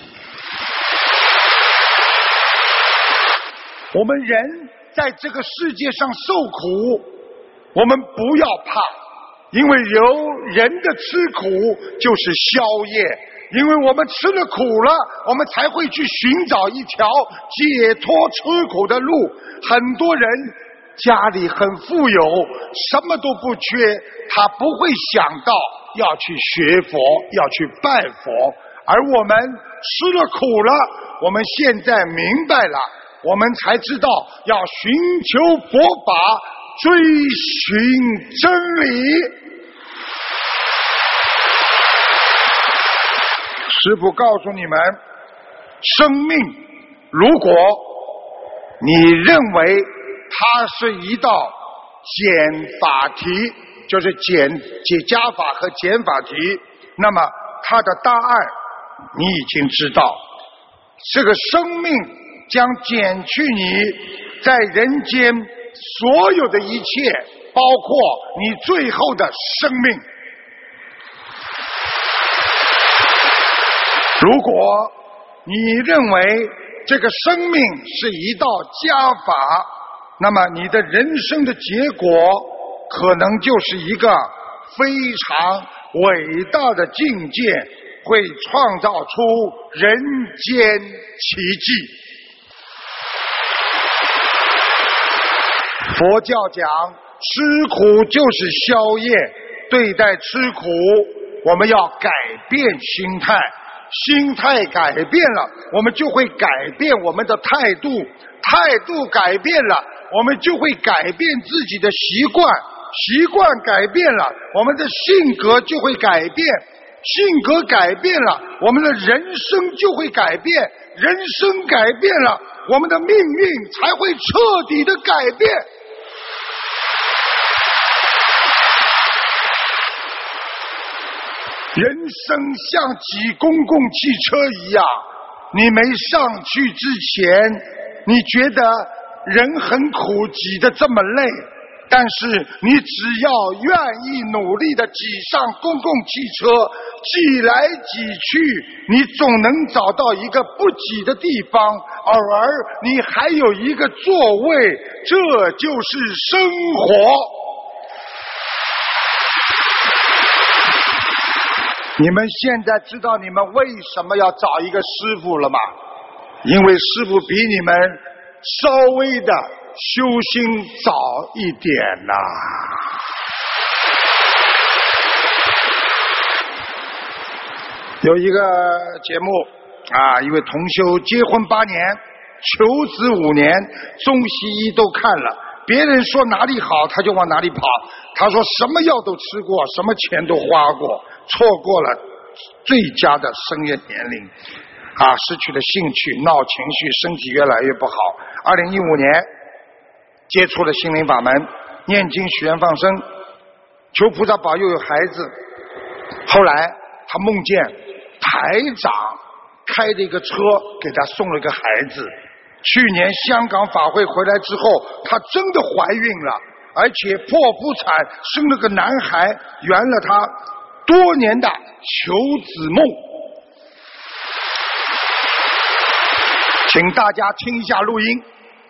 我们人在这个世界上受苦，我们不要怕，因为人的吃苦就是宵夜，因为我们吃了苦了，我们才会去寻找一条解脱吃苦的路。很多人家里很富有，什么都不缺，他不会想到要去学佛，要去拜佛，而我们吃了苦了，我们现在明白了，我们才知道要寻求佛法，追寻真理。师父告诉你们，生命如果你认为它是一道减法题，就是加法和减法题，那么它的答案你已经知道，这个生命将减去你在人间所有的一切，包括你最后的生命。如果你认为这个生命是一道加法，那么你的人生的结果可能就是一个非常伟大的境界，会创造出人间奇迹。佛教讲吃苦就是宵夜，对待吃苦我们要改变心态，心态改变了，我们就会改变我们的态度，态度改变了，我们就会改变自己的习惯，习惯改变了，我们的性格就会改变，性格改变了，我们的人生就会改变，人生改变了，我们的命运才会彻底的改变。人生像挤公共汽车一样，你没上去之前，你觉得人很苦，挤得这么累，但是你只要愿意努力的挤上公共汽车，挤来挤去，你总能找到一个不挤的地方，偶尔你还有一个座位，这就是生活。你们现在知道你们为什么要找一个师父了吗？因为师父比你们稍微的修心早一点呐。有一个节目啊，一位同修结婚8年，求子5年，中西医都看了，别人说哪里好他就往哪里跑。他说什么药都吃过，什么钱都花过，错过了最佳的生育年龄啊，失去了兴趣，闹情绪，身体越来越不好。2015年接触了心灵法门，念经许愿放生，求菩萨保佑有孩子。后来他梦见台长开了一个车给他送了个孩子。去年香港法会回来之后，她真的怀孕了，而且剖腹产生了个男孩，圆了她多年的求子梦。请大家听一下录音。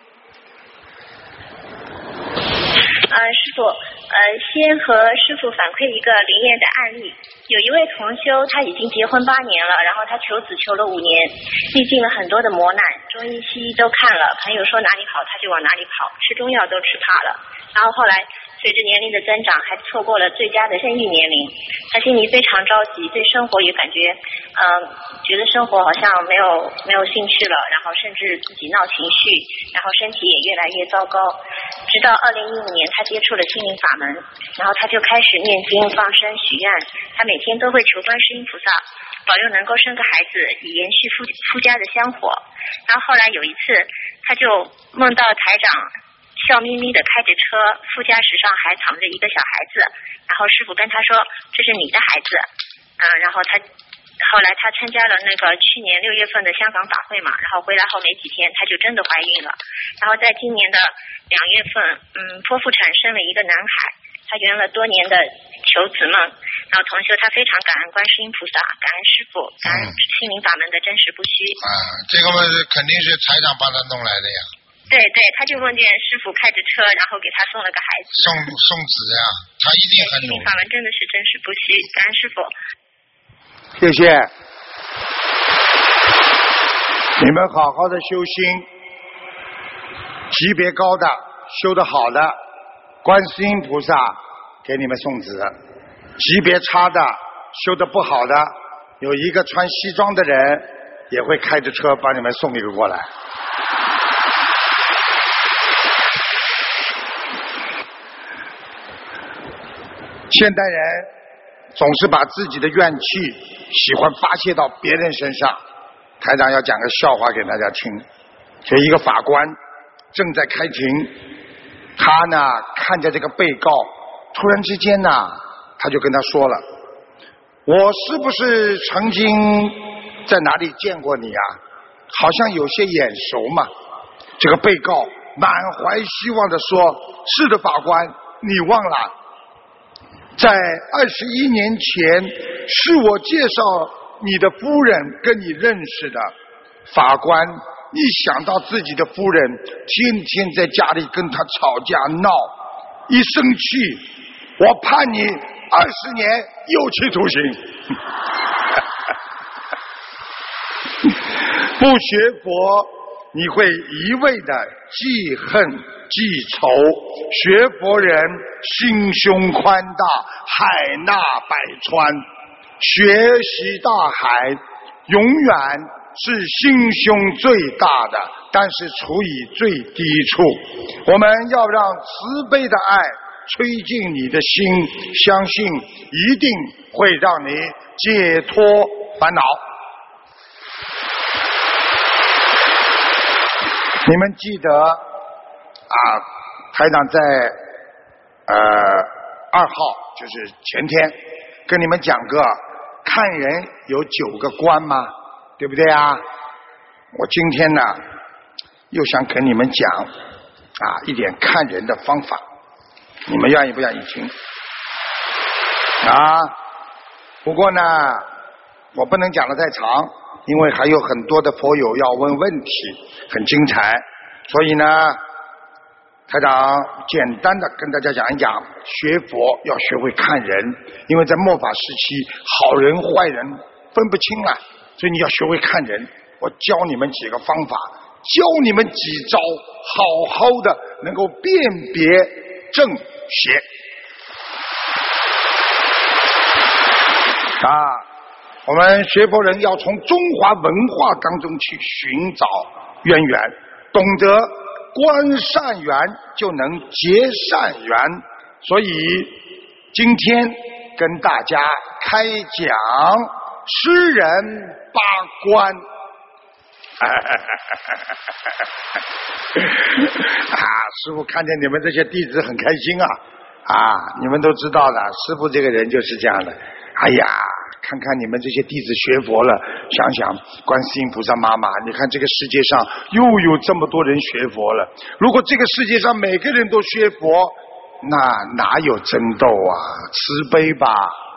师父，先和师父反馈一个灵验的案例。有一位同修，他已经结婚8年了，然后他求子求了5年，历尽了很多的磨难，中医西医都看了，朋友说哪里好他就往哪里跑，吃中药都吃怕了。然后后来随着年龄的增长，还错过了最佳的生育年龄，他心里非常着急，对生活也感觉觉得生活好像没有兴趣了，然后甚至自己闹情绪，然后身体也越来越糟糕。直到2015年他接触了心灵法门，然后他就开始念经放生许愿，他每天都会求观世音菩萨保佑能够生个孩子，以延续夫家的香火。然后后来有一次他就梦到台长笑眯眯的开着车，副驾驶上还藏着一个小孩子，然后师父跟他说这是你的孩子。然后后来他参加了那个去年6月份的香港法会嘛，然后回来后没几天他就真的怀孕了。然后在今年的2月份剖腹产生了一个男孩，他圆了多年的求子梦。然后同修他非常感恩观世音菩萨，感恩师父，感恩心灵法门的真实不虚。 这个嘛肯定是台长帮他弄来的呀。 对，他就梦见师父开着车，然后给他送了个孩子。 送子呀，他一定很努力。 心灵法门真的是真实不虚，感恩师父。 谢谢。你们好好的修心，级别高的修得好的，观世音菩萨给你们送子；级别差的修得不好的，有一个穿西装的人也会开着车把你们送一个过来。现代人总是把自己的怨气喜欢发泄到别人身上。台长要讲个笑话给大家听。有一个法官正在开庭，他呢看着这个被告，突然之间呢他就跟他说了，我是不是曾经在哪里见过你啊？好像有些眼熟嘛。这个被告满怀希望地说，是的法官，你忘了在21年前是我介绍你的夫人跟你认识的。法官一想到自己的夫人天天在家里跟他吵架闹，一生气，我判你20年有期徒刑。不学佛你会一味的记恨记仇，学佛人心胸宽大，海纳百川，学习大海永远是心胸最大的，但是处于最低处。我们要让慈悲的爱吹进你的心，相信一定会让你解脱烦恼。你们记得台长在2号就是前天跟你们讲个看人有9个关吗？对不对啊？我今天呢又想跟你们讲一点看人的方法，你们愿意不愿意听？不过呢我不能讲得太长，因为还有很多的佛友要问问题，很精彩，所以呢台长简单的跟大家讲一讲，学佛要学会看人，因为在末法时期好人坏人分不清了，所以你要学会看人。我教你们几个方法，教你们几招，好好的能够辨别正邪。我们学佛人要从中华文化当中去寻找渊源，懂得观善缘就能结善缘。所以今天跟大家开讲诗人八观。师父看见你们这些弟子很开心啊！你们都知道的，师父这个人就是这样的。哎呀，看看你们这些弟子学佛了，想想观世音菩萨妈妈，你看这个世界上又有这么多人学佛了。如果这个世界上每个人都学佛，那哪有争斗啊？慈悲吧！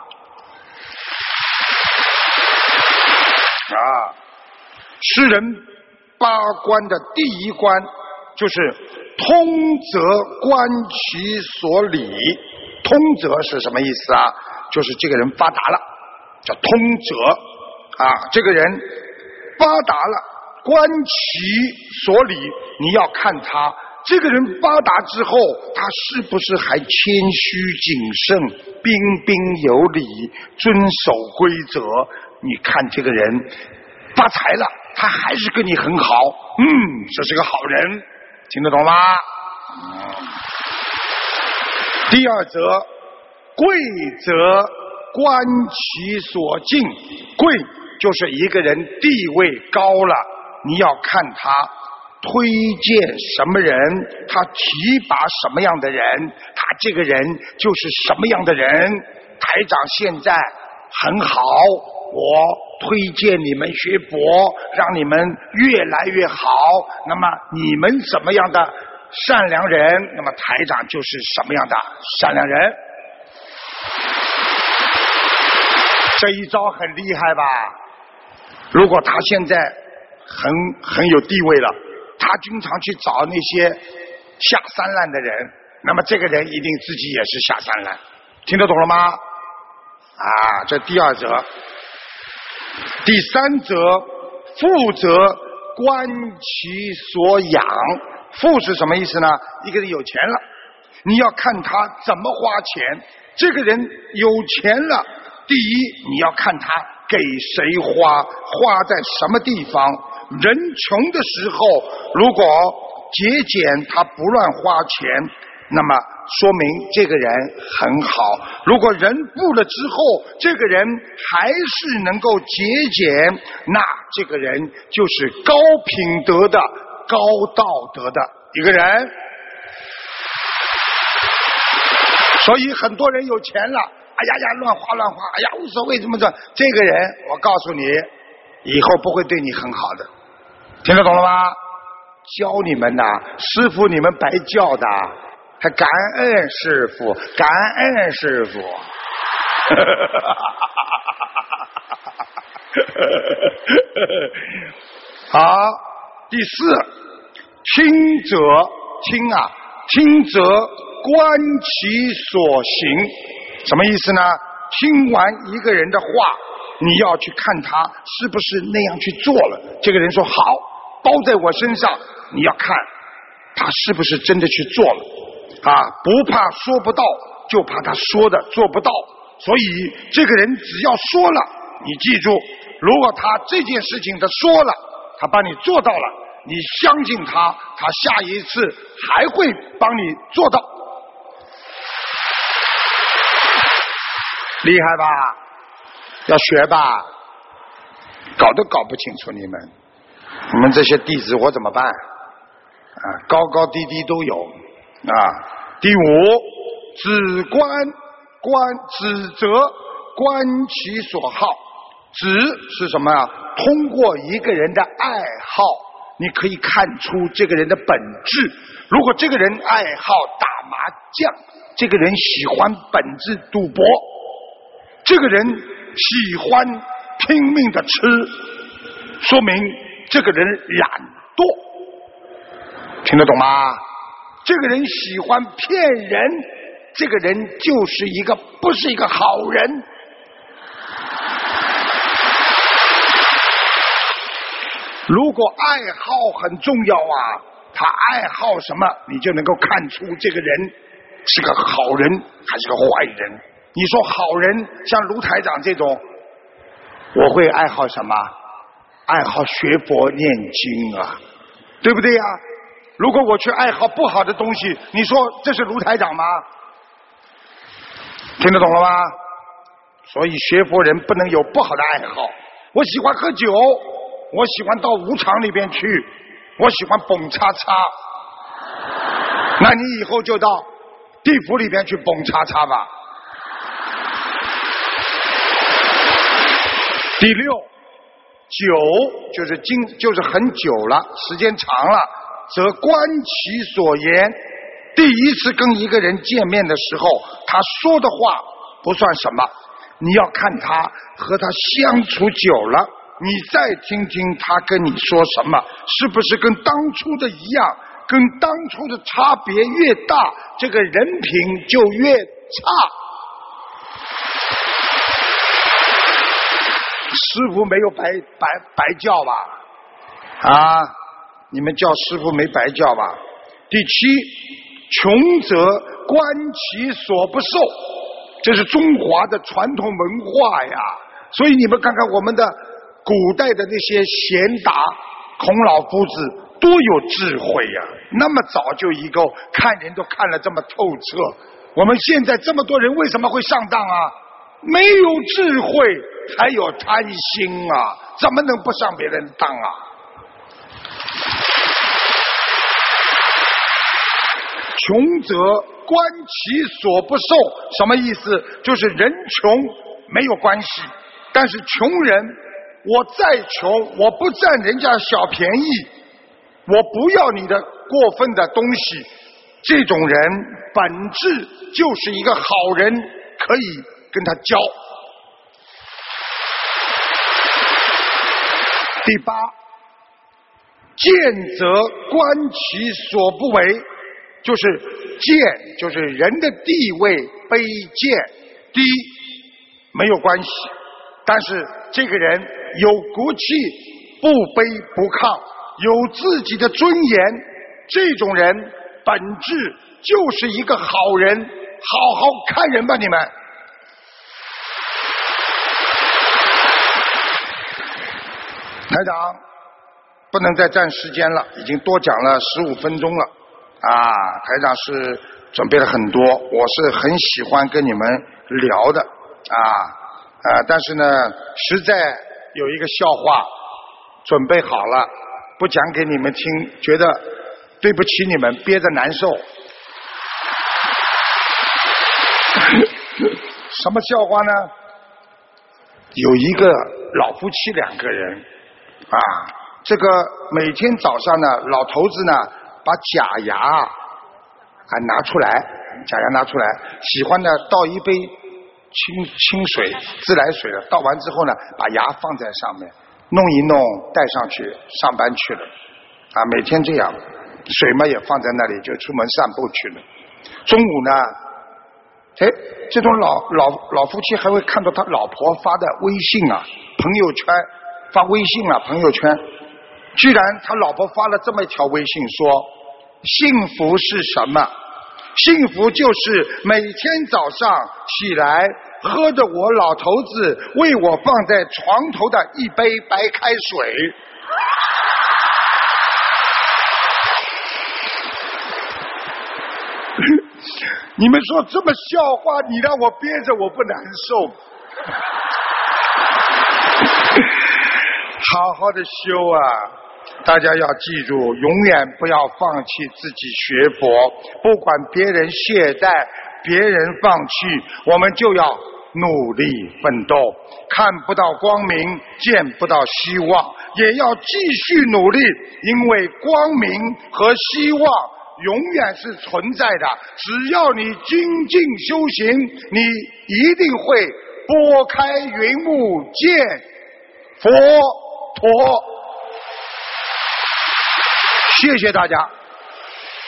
诗人八观的第一关就是通则观其所理。通则是什么意思啊？就是这个人发达了，叫通则这个人发达了，观其所理，你要看他这个人发达之后，他是不是还谦虚谨慎、彬彬有礼、遵守规则？你看这个人发财了，他还是跟你很好，这是个好人，听得懂吗？第二则，贵则观其所敬。贵就是一个人地位高了，你要看他推荐什么人，他提拔什么样的人，他这个人就是什么样的人。台长现在很好，我推荐你们学佛，让你们越来越好，那么你们怎么样的善良人，那么台长就是什么样的善良人。这一招很厉害吧？如果他现在很有地位了，他经常去找那些下三滥的人，那么这个人一定自己也是下三滥。听得懂了吗？这第二则。第三则，富则观其所养。富是什么意思呢？一个人有钱了，你要看他怎么花钱。这个人有钱了，第一你要看他给谁花，花在什么地方。人穷的时候，如果节俭，他不乱花钱，那么说明这个人很好。如果人富了之后，这个人还是能够节俭，那这个人就是高品德的、高道德的一个人。所以很多人有钱了，乱花，无所谓，怎么着？这个人，我告诉你，以后不会对你很好的。听得懂了吗？教你们的，师父你们白教的，还感恩师父，感恩师父。好，第四，听则听则观其所行。什么意思呢？听完一个人的话，你要去看他是不是那样去做了。这个人说好，包在我身上，你要看他是不是真的去做了。不怕说不到，就怕他说的做不到。所以这个人只要说了，你记住，如果他这件事情他说了，他帮你做到了，你相信他，他下一次还会帮你做到。厉害吧？要学吧？搞都搞不清楚你们这些弟子我怎么办？高高低低都有。第五，指责观其所好。指是什么呀？通过一个人的爱好，你可以看出这个人的本质。如果这个人爱好打麻将，这个人喜欢本质赌博，这个人喜欢拼命的吃，说明这个人懒惰。听得懂吗？这个人喜欢骗人，这个人就是不是一个好人。如果爱好很重要他爱好什么，你就能够看出这个人是个好人还是个坏人。你说好人像卢台长这种，我会爱好什么？爱好学佛念经啊，对不对呀？如果我去爱好不好的东西，你说这是卢台长吗？听得懂了吗？所以学佛人不能有不好的爱好。我喜欢喝酒，我喜欢到舞场里边去，我喜欢蹦叉叉，那你以后就到地府里边去蹦叉叉吧。第六，久就是很久了，时间长了，则观其所言。第一次跟一个人见面的时候，他说的话不算什么，你要看他和他相处久了，你再听听他跟你说什么，是不是跟当初的一样？跟当初的差别越大，这个人品就越差。师傅没有白叫吧？啊，你们叫师傅没白叫吧？第七，穷则观其所不受，这是中华的传统文化呀。所以你们看看我们的古代的那些贤达，孔老夫子多有智慧呀！那么早就一个看人都看了这么透彻。我们现在这么多人为什么会上当啊？没有智慧，还有贪心啊，怎么能不上别人当啊？穷则观其所不受，什么意思？就是人穷没有关系，但是穷人，我再穷，我不占人家小便宜，我不要你的过分的东西，这种人本质就是一个好人，可以跟他交。第八，见则观其所不为，就是贱，就是人的地位卑贱低没有关系，但是这个人有骨气，不卑不亢，有自己的尊严，这种人本质就是一个好人。好好看人吧你们。台长不能再占时间了，已经多讲了15分钟了啊！台长是准备了很多，我是很喜欢跟你们聊的但是呢，实在有一个笑话准备好了，不讲给你们听，觉得对不起你们，憋着难受。什么笑话呢？有一个老夫妻2个人这个每天早上呢，老头子呢把假牙拿出来，喜欢呢倒一杯清水自来水了，倒完之后呢，把牙放在上面弄一弄，带上去上班去了每天这样，水嘛也放在那里，就出门散步去了。中午呢，这种老夫妻还会看到他老婆发的微信朋友圈，发微信朋友圈，居然他老婆发了这么一条微信说，幸福是什么？幸福就是每天早上起来喝着我老头子为我放在床头的一杯白开水。你们说这么笑话，你让我憋着我不难受？好好的修大家要记住，永远不要放弃自己学佛，不管别人懈怠，别人放弃，我们就要努力奋斗。看不到光明，见不到希望，也要继续努力，因为光明和希望永远是存在的，只要你精进修行，你一定会拨开云雾见佛陀。谢谢大家。